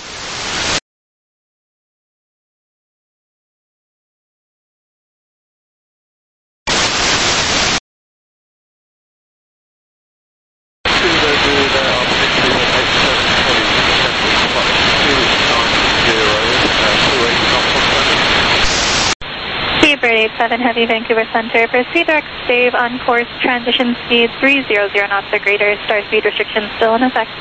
Bird 87 Heavy, Vancouver Center, proceed direct Dave on course, transition speed 300 knots or greater, star speed restrictions still in effect.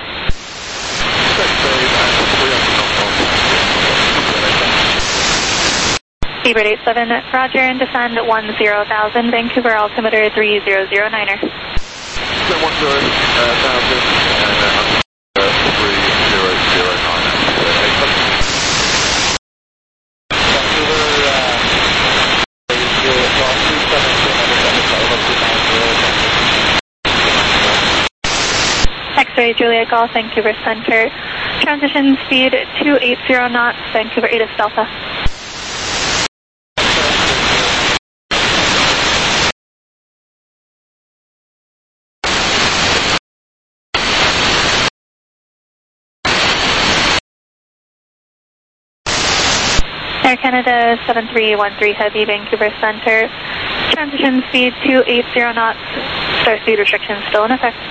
Bird 87 Roger, and descend 10,000, Vancouver altimeter 3009er. X-ray Juliet Golf, Vancouver Center. Transition speed 280 knots, Vancouver 8 Delta. Air Canada 7313 Heavy, Vancouver Center. Transition speed 280 knots, star speed restrictions still in effect.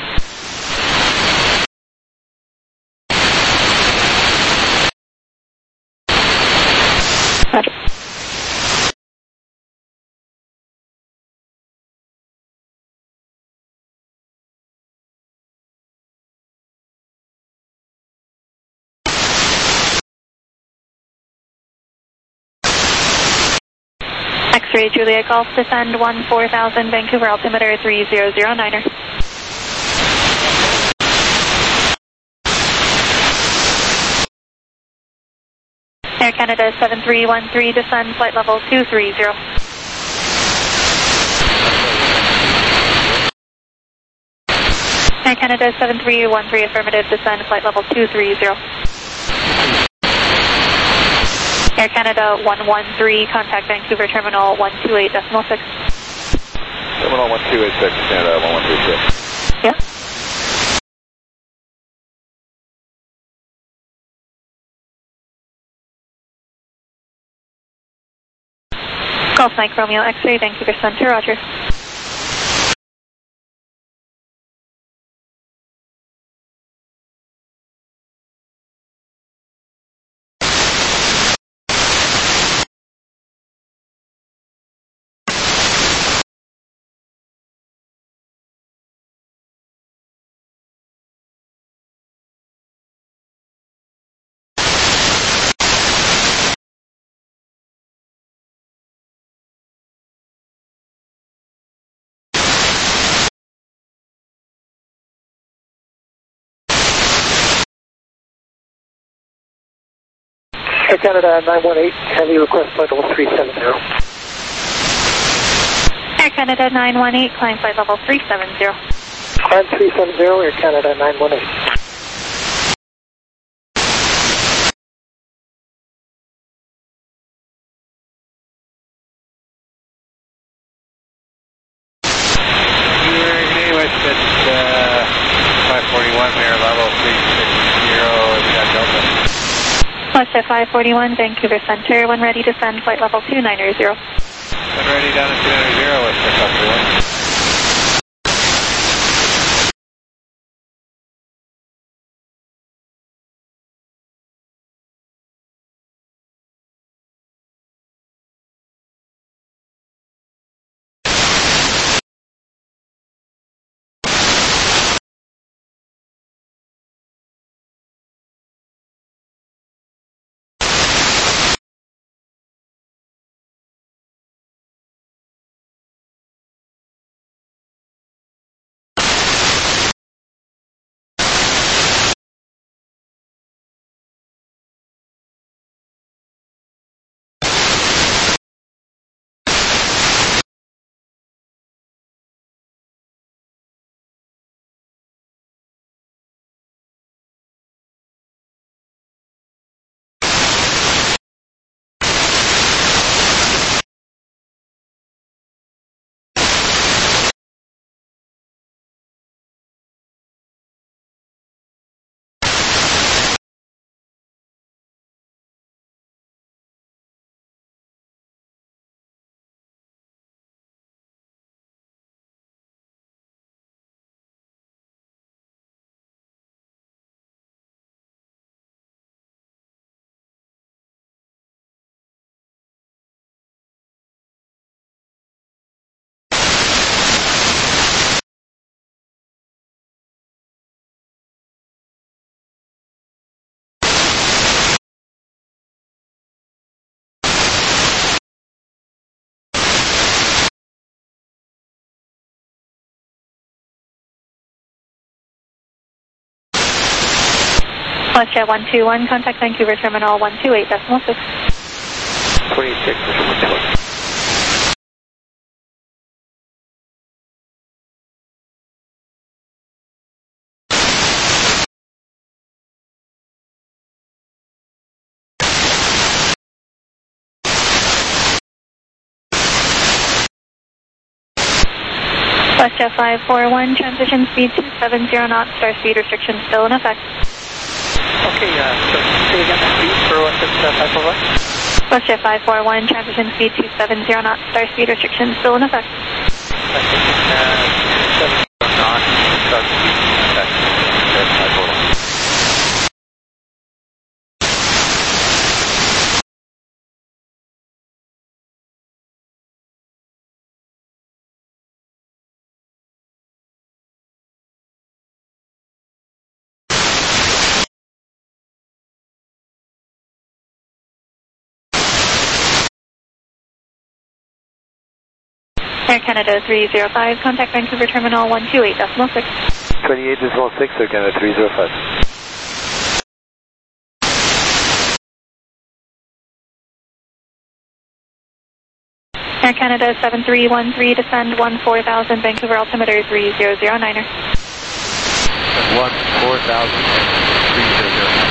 Roger. X-ray Juliet Golf, descend 14,000, Vancouver altimeter 3009er. Air Canada 7313, descend flight level 230. Air Canada 7313, affirmative, descend flight level 230. Air Canada 113, contact Vancouver Terminal 128.6. Terminal 1286, Canada 1136. Yeah. Golf Mike Romeo X-ray, Vancouver Center, roger. Air Canada 918, heavy request flight level 370. Air Canada 918, climb flight level 370. Climb 370, Air Canada 918. West at 541, Vancouver Center, when ready to send flight level 290. When ready down at 290, West at 541. WestJet 121, contact Vancouver Terminal 128.6. 26, 121. WestJet 541, transition speed 270 knots, star speed restriction still in effect. Okay, so say again the speed for WestJet 541? WestJet 541, transition speed 270 knots, star speed restriction still in effect. 270 knots, star speed in effect. WestJet 541. Air Canada 305, contact Vancouver Terminal 128.6. 28.6, Air Canada 305. Air Canada 7313, descend 14,000, Vancouver altimeter 3009er. 14,000, 3009.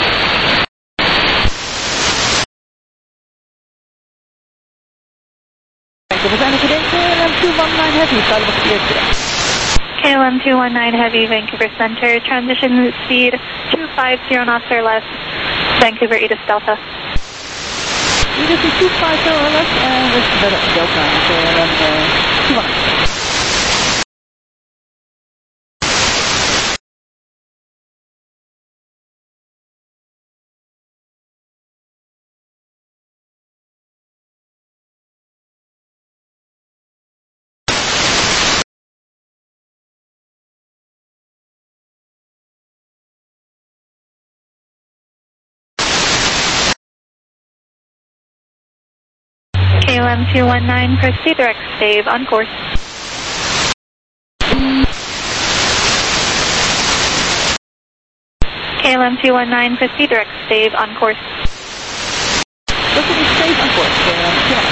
Vancouver today, KLM 219 Heavy, Salvo Speed today. KLM 219 Heavy, Vancouver Center, transition speed 250 knots or less, Vancouver Edis Delta. Edis is 250 or less, and this is Delta, KLM 219. KLM 219, proceed direct stave on course. KLM 219, proceed direct stave on course. Proceed stave on course, KLM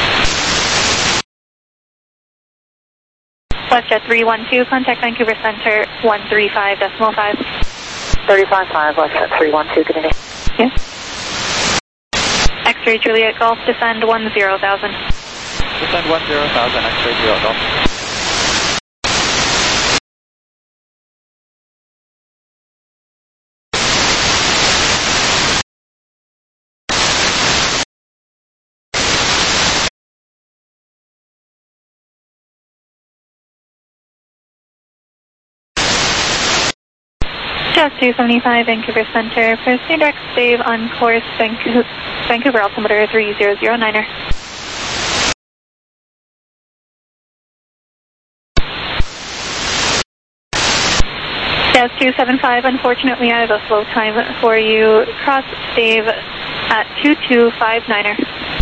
219. WestJet 312, contact Vancouver Center 135.5. 35.5, WestJet 312, good evening. Yes. X-ray Juliet Golf, descend 10,000. Descend 10,000, X-ray Juliet Golf. Just 275, Vancouver Center, proceed direct stave on course, Vancouver altimeter 3009er. Yes, 275, unfortunately I have a flow time for you, cross stave at 2259er.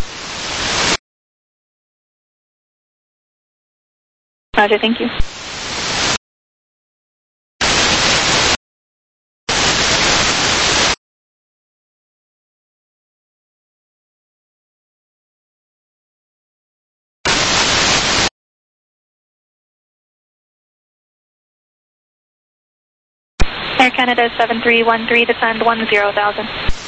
Roger, thank you. Air Canada 7313, descend 10,000. 10,000.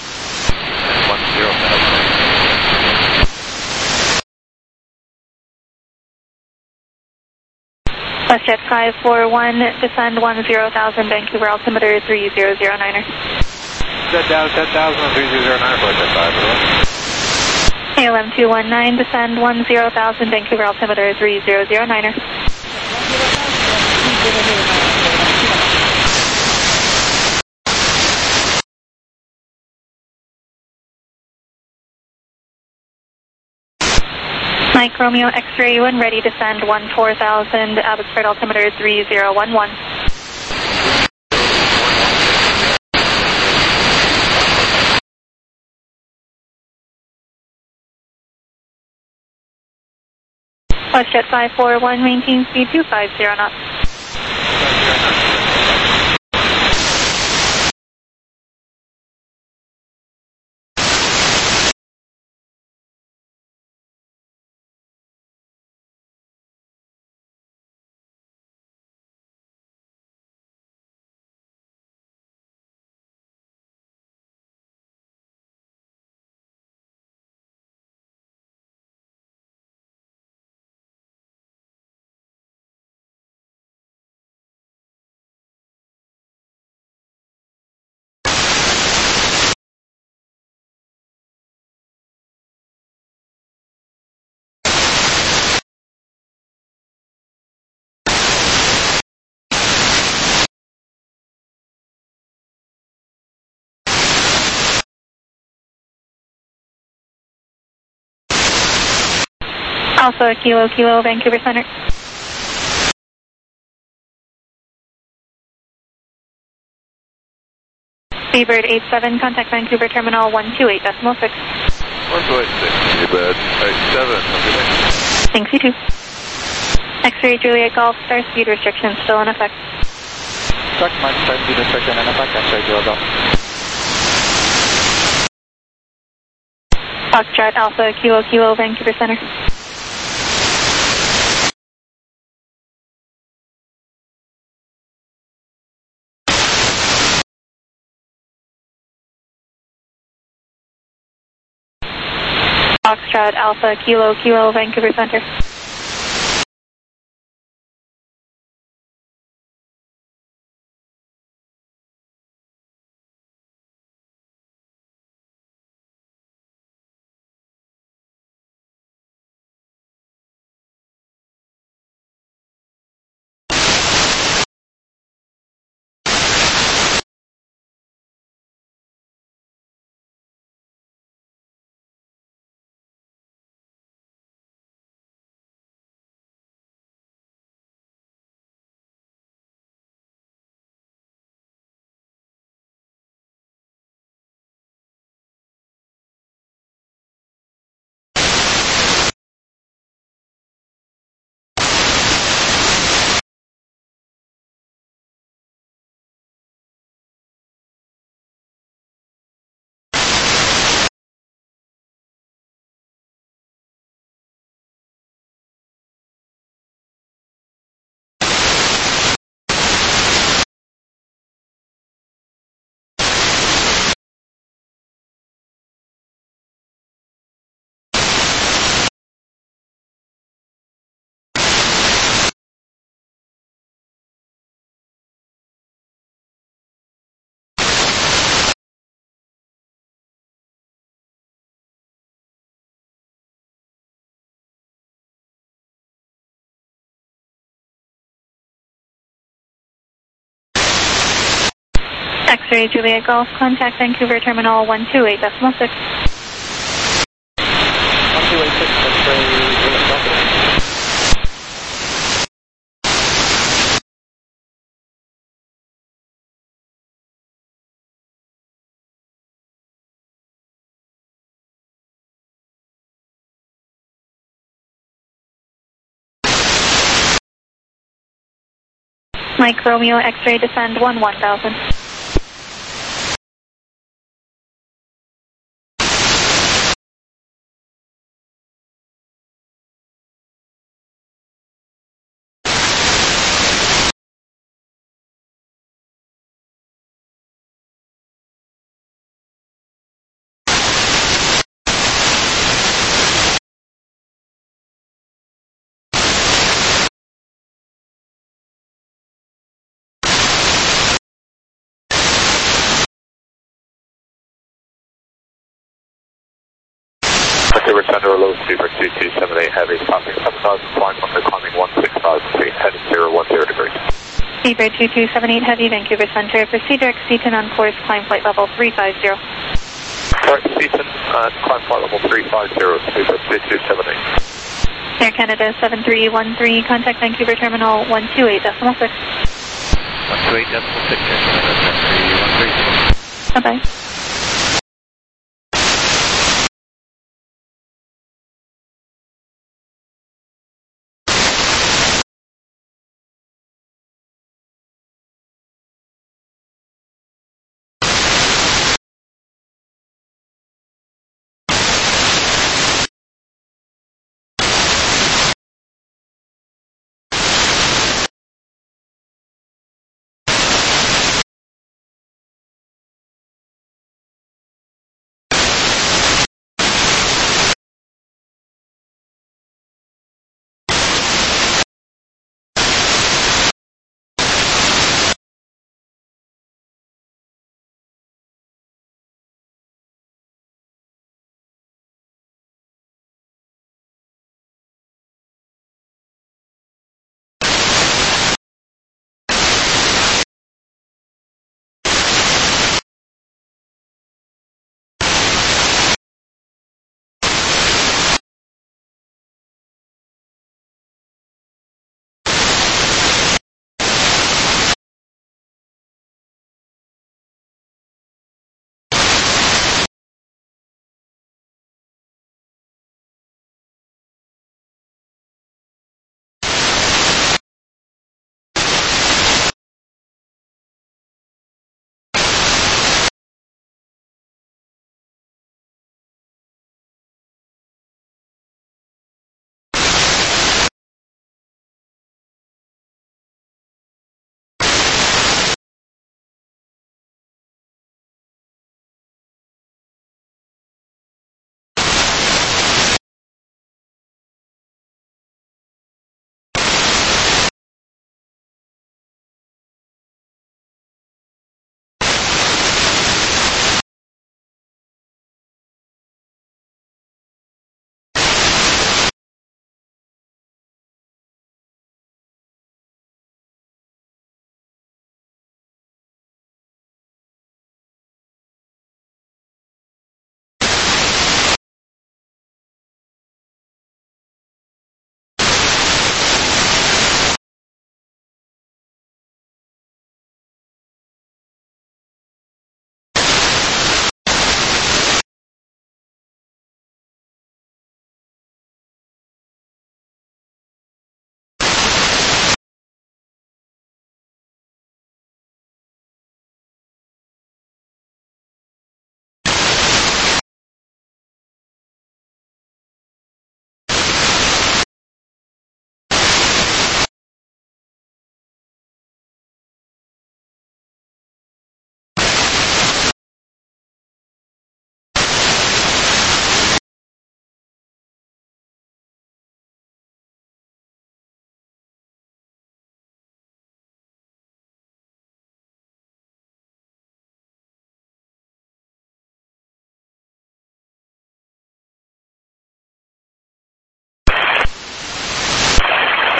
WestJet 541, descend 10,000, Vancouver altimeter 3009er. Set down 10,000 on 3009, WestJet 541. KLM 219, descend 10,000, Vancouver altimeter 3009er. Mike Romeo X-ray, when ready, descend 14,000, Abbotsford altimeter 3011. WestJet 541, maintain speed 250 knots. Alpha Kilo Kilo, Vancouver Center. Seabird 87, contact Vancouver Terminal 128.6. 128.6, Seabird 87, Thanks, you too. X-ray Juliet Golf, star speed restrictions still in effect. Check Mike, star speed restriction in effect, X-ray Juliet Golf. Foxtrot Alpha Kilo Kilo, Vancouver Center. Foxtrot Alpha Kilo Kilo, Vancouver Center. X-ray Juliet Golf, contact Vancouver Terminal 128.6. 128.6, X-ray Juliet Golf. Mike Romeo X-ray descend 1000. Vancouver Center, low Seabird 2278 heavy, passing 7,000, flying from the climbing 16,000 feet, heading 010 degrees. Seabird 2278 Heavy, Vancouver Center. Proceed direct Seaton on course, climb flight level 350. Correct, Seaton, climb flight level 350, Seabird 2278. Air Canada 7313, contact Vancouver Terminal 128.6. 128.6, Air Canada 7313. Bye-bye.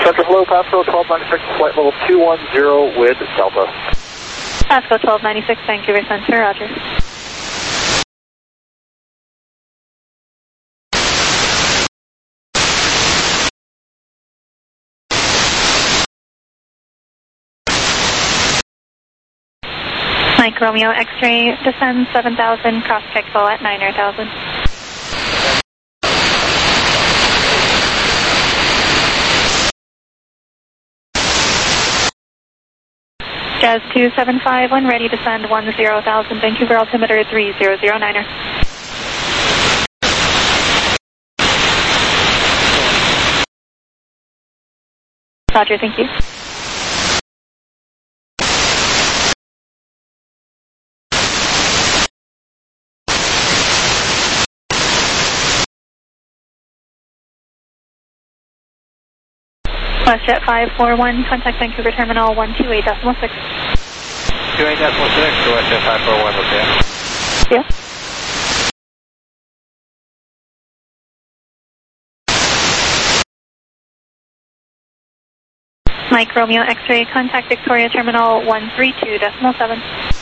Center, hello, Pasco 1296, flight level 210 with Delta. Pasco 1296, Vancouver Center, roger. Mike Romeo X-ray, descend 7,000, cross Kekvo at 9,000. Jazz 275, when ready, descend 10,000, Vancouver altimeter 3009er. Roger, thank you. WestJet 541, contact Vancouver Terminal 128.6. 28.6 to WestJet 541, okay. Yeah. Mike Romeo X-ray, contact Victoria Terminal 132.7.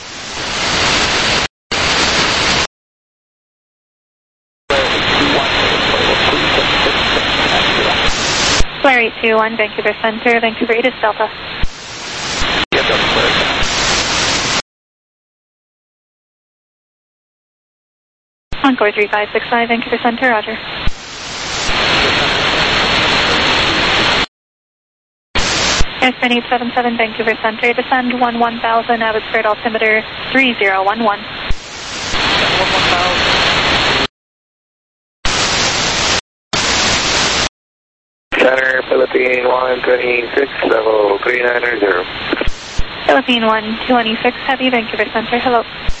Flare 821, Vancouver Center, Vancouver 8 is Delta. Encore 3565, Vancouver Center, roger. Airspin 877, Vancouver Center, descend 11,000, Abbotsford altimeter 3011. Center, Philippine 126, level 390. Philippine 126, heavy, Vancouver Center, hello.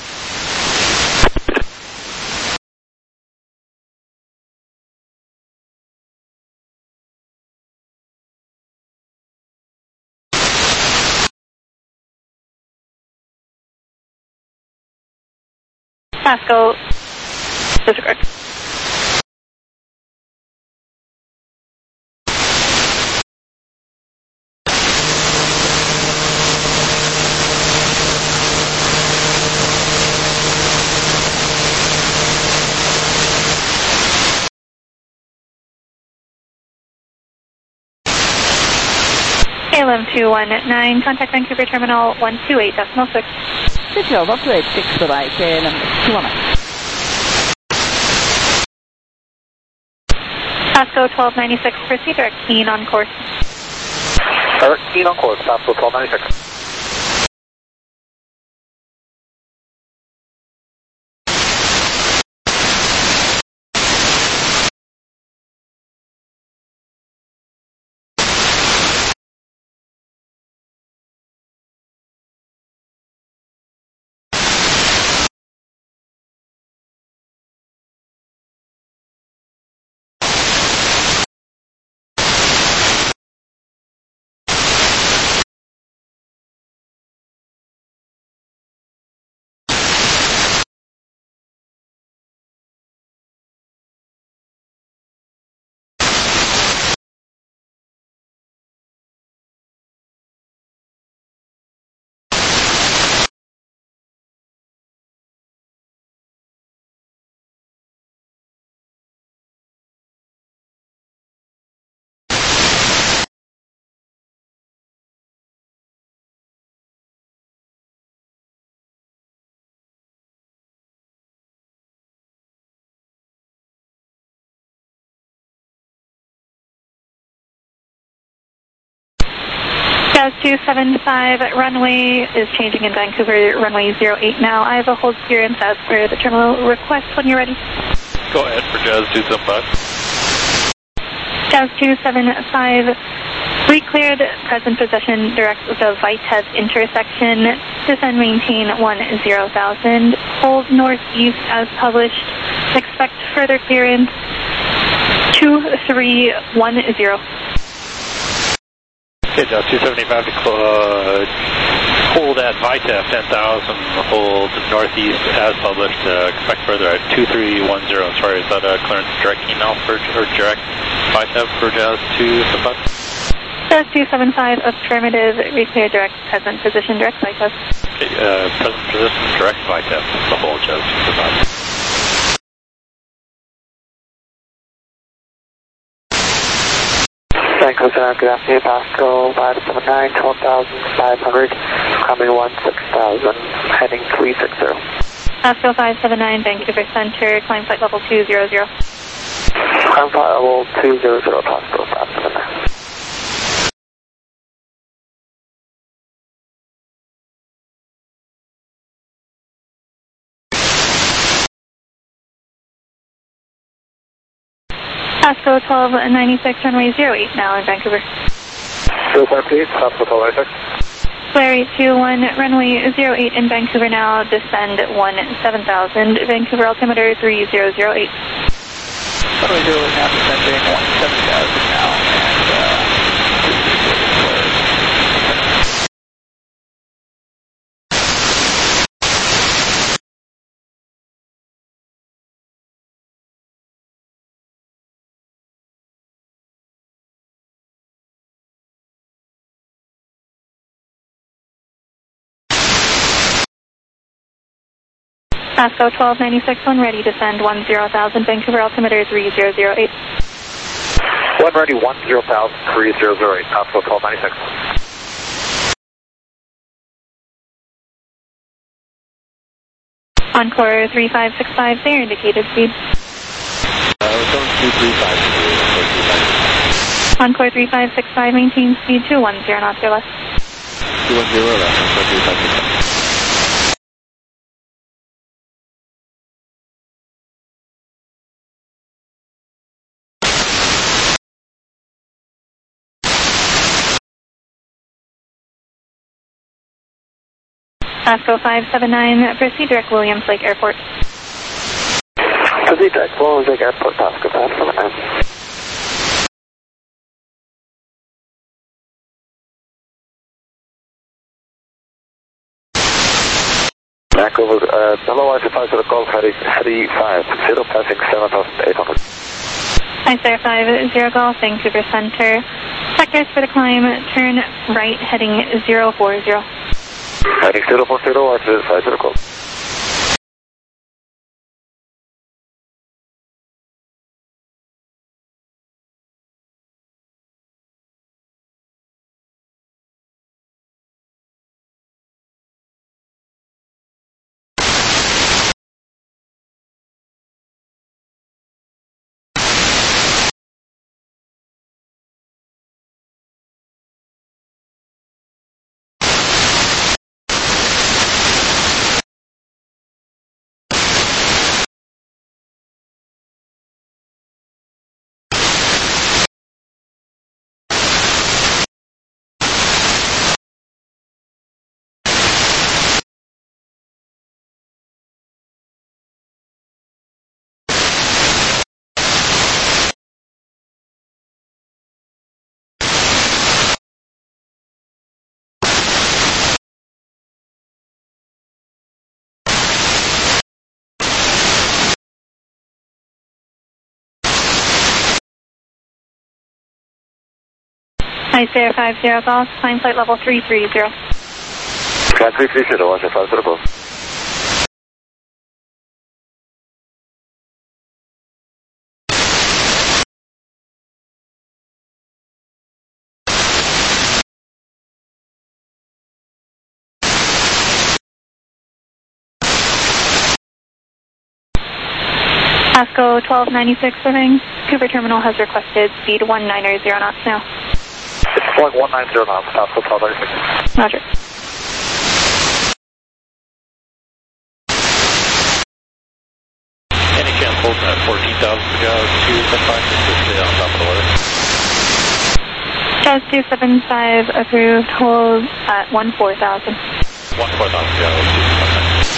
Pasco, disregard. KLM 219, contact Vancouver Terminal 128.6. City 128.6 by KLM 219. Pasco 1296, proceed direct keen on course. Direct keen on course, Pasco 1296. Jazz 275, runway is changing in Vancouver, runway 08 now. I have a hold clearance as per the terminal request when you're ready. Go ahead for Jazz 275. Jazz 275, re-cleared, present possession, direct the Vitev intersection, descend maintain 10,000, hold northeast as published, expect further clearance 2310. Okay, Jazz 275 to hold at Vitev 10,000, hold northeast as published, expect further at 2310. Sorry, is that a clearance direct email for, or direct Vitev for Jazz 275? Jazz 275, affirmative, reclear direct, present position, direct flight test. Okay, present position, direct flight test, the whole Jazz 275. Vancouver Center, good afternoon, Pascal 579, 12,500, coming 16,000, heading 360. Pascal 579, Vancouver Center, climb flight level 200. Climb flight level 200, Pascal 579. Pascal 1296, runway 08 now in Vancouver. 05 please, Pascal 1296. Flare 821, runway 08 in Vancouver now, descend 17,000, Vancouver altimeter 3008. Runway 08 now, descending 17,000 now, and Pascal 1296, one ready, descend 10,000, Vancouver altimeter 3008. One ready, 10,000, 3008, Pascal 1296. Encore 3565, there indicated speed. We're going 235. Encore 3565, maintain speed 210 knots or less. 210 left, Encore 3565. Pascal 579, proceed direct Williams Lake Airport. Proceed direct Williams Lake Airport, Pascal 579. Vancouver, hello, I-5 to the Gulf, heading 50, passing 7,800. Hi, sir, 50 Golf, Vancouver Center. Sectors for the climb, turn right, heading 040. Heading 040, I-5 to the Gulf. Hi, sir, 50 Golf, climb flight level 330. Climb 330, I-5 to the Gulf. Pascal 1296, Vancouver Terminal has requested speed 190 knots now. It's flight 190 knots, Pascal 1296. Roger. Any chance holding at 14,000 to go to the 5 just to stay on top of the weather? Jazz 275, approved, hold at 14,000. 14,000 to go, 275.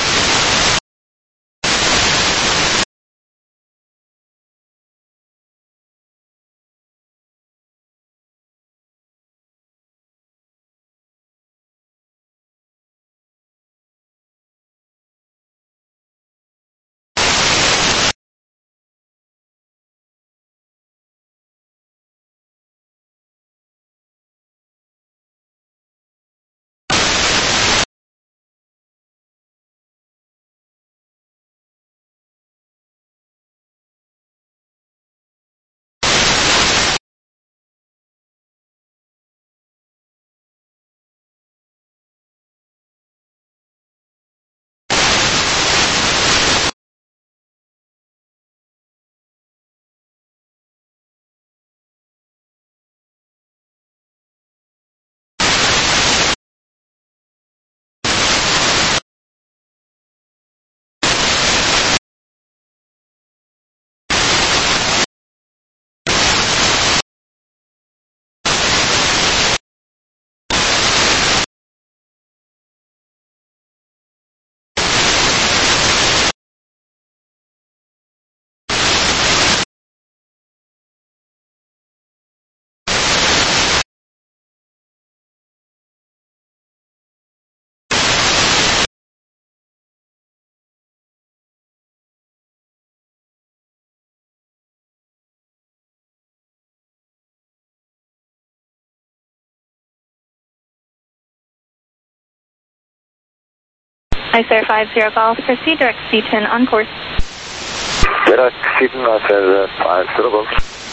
Ice Air 50 Golf, proceed direct C10 on course. Direct C10, Ice Air 50 Golf.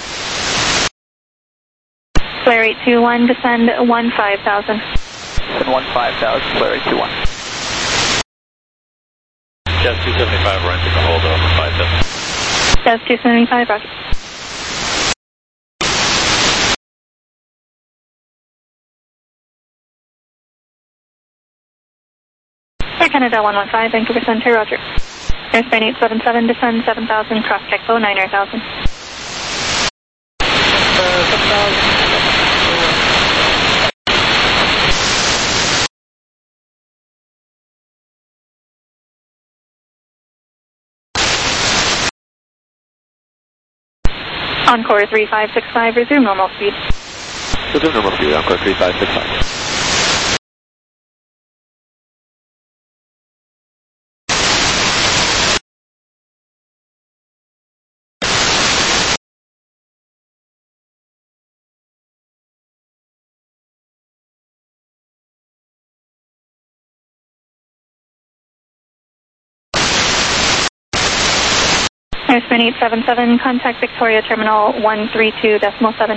Flare 821, descend 15,000. Descend 15,000, flare 821. Jazz 275, run to the hold over 57. Jazz 275, roger. Air Canada 115, Vancouver Center, roger. Airspan 877, descend 7,000, cross Kekpo 9,000. 7,000. Encore 3565, resume normal speed. Resume normal speed, Encore 3565. Airspan 877, contact Victoria Terminal 132.7.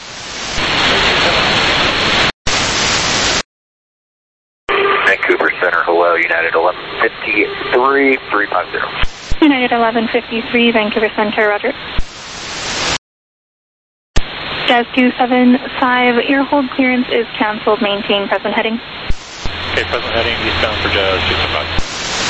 Vancouver Center, hello, United 1153, 350. United 1153, Vancouver Center, roger. Jazz 275, your hold clearance is cancelled, maintain present heading. Okay, present heading, eastbound for Jazz 275.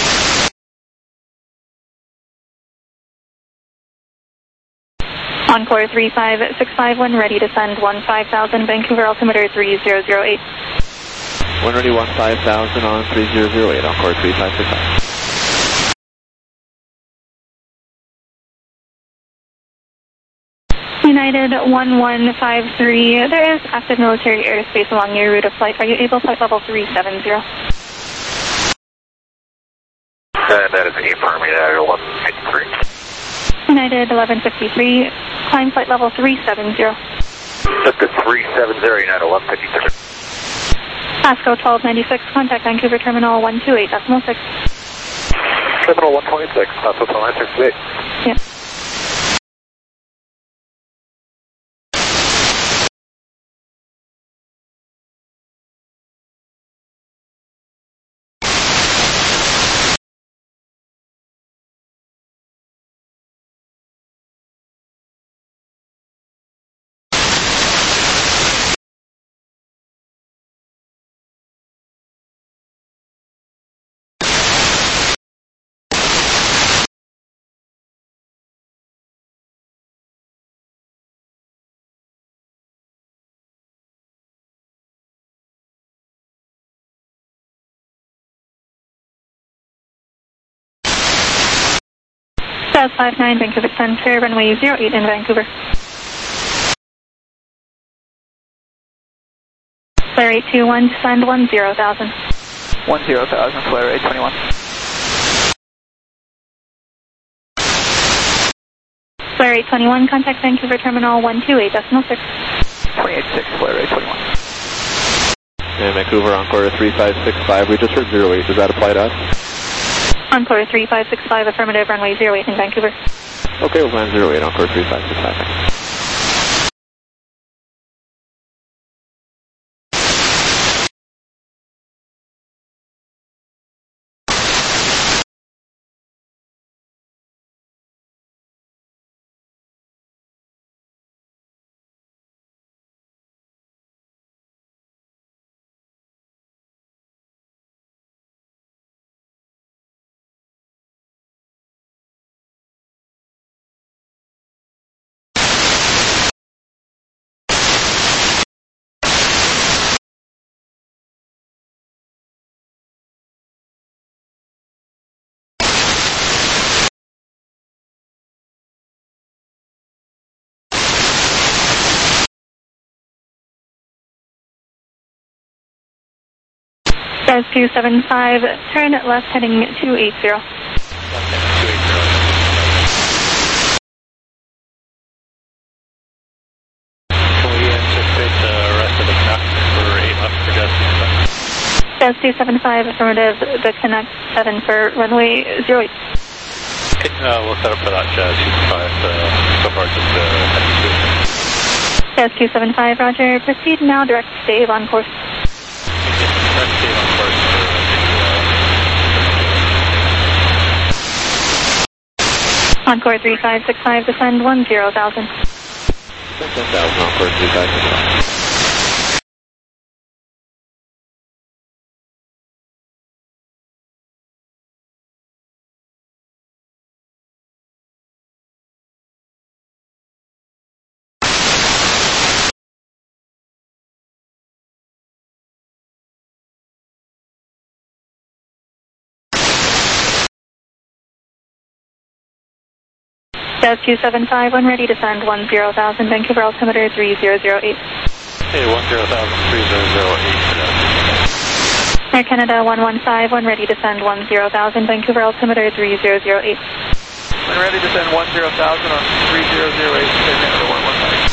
Encore 3565, when ready to send 15,000, Vancouver altimeter 3008. When ready, 15,000 on 3008, Encore 3565. United 1153, there is active military airspace along your route of flight. Are you able flight level 370? That is affirm, United 1153. United 1153, climb flight level 370. Just a 370, United 1153. ASCO 1296, contact Vancouver Terminal 128.6. Terminal 126, ASCO 1296. Yes. Jazz 59, Vancouver Center, runway 08 in Vancouver. Flare 821, descend 10,000. 10,000, flare 821. Flare 821, contact Vancouver Terminal 128.6. 286, flare 821. And Vancouver, Encore 3565, we just heard 08, does that apply to us? Encore 3565, affirmative, runway 08 in Vancouver. Okay, we'll land 08, Encore 3565. Jazz 275, turn left heading 280. Can we anticipate the rest of the path for 8 left for Jazz 275? Jazz 275, affirmative, the connect 7 for runway 08. Okay, we'll set up for that, Jazz 275, so far just heading to it. Jazz 275, roger, proceed now, direct Dave on course. Okay, direct Dave on course for Encore 3565, descend 10,000. 10,000, Encore 3565. Jazz 275, when ready, descend 10,000, Vancouver altimeter 3008. Okay, 10,000, 3008. Air Canada 115, when ready, descend 10,000, Vancouver altimeter 3008. When ready, descend 10,000 on 3008, Air Canada 115.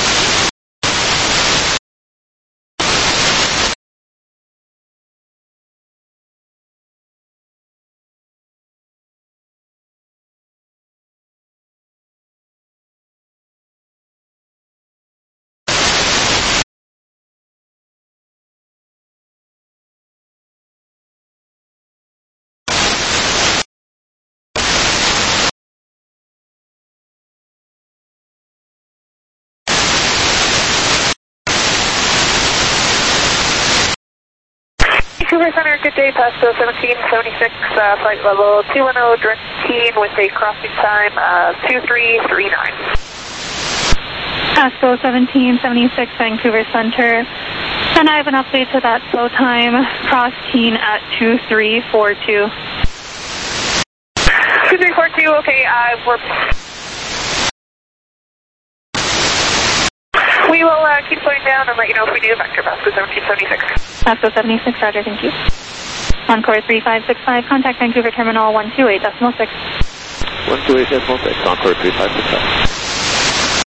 Vancouver Center, good day, Pasco 1776, flight level 210, direct keen with a crossing time of 2339. Pasco 1776, Vancouver Center. And I have an update to that slow time, cross keen at 2342. 2342, okay, we will keep slowing down and let you know if we need a vector, Pasco 1776. Pasco 76, roger, thank you. Encore 3565, contact Vancouver Terminal 128.6. 128.6, Encore 3565.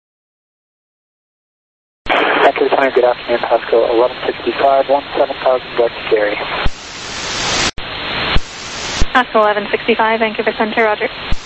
Vancouver Center, good afternoon, Pasco 1165, 17,000, direct to Gary. Pasco 1165, Vancouver Center, roger.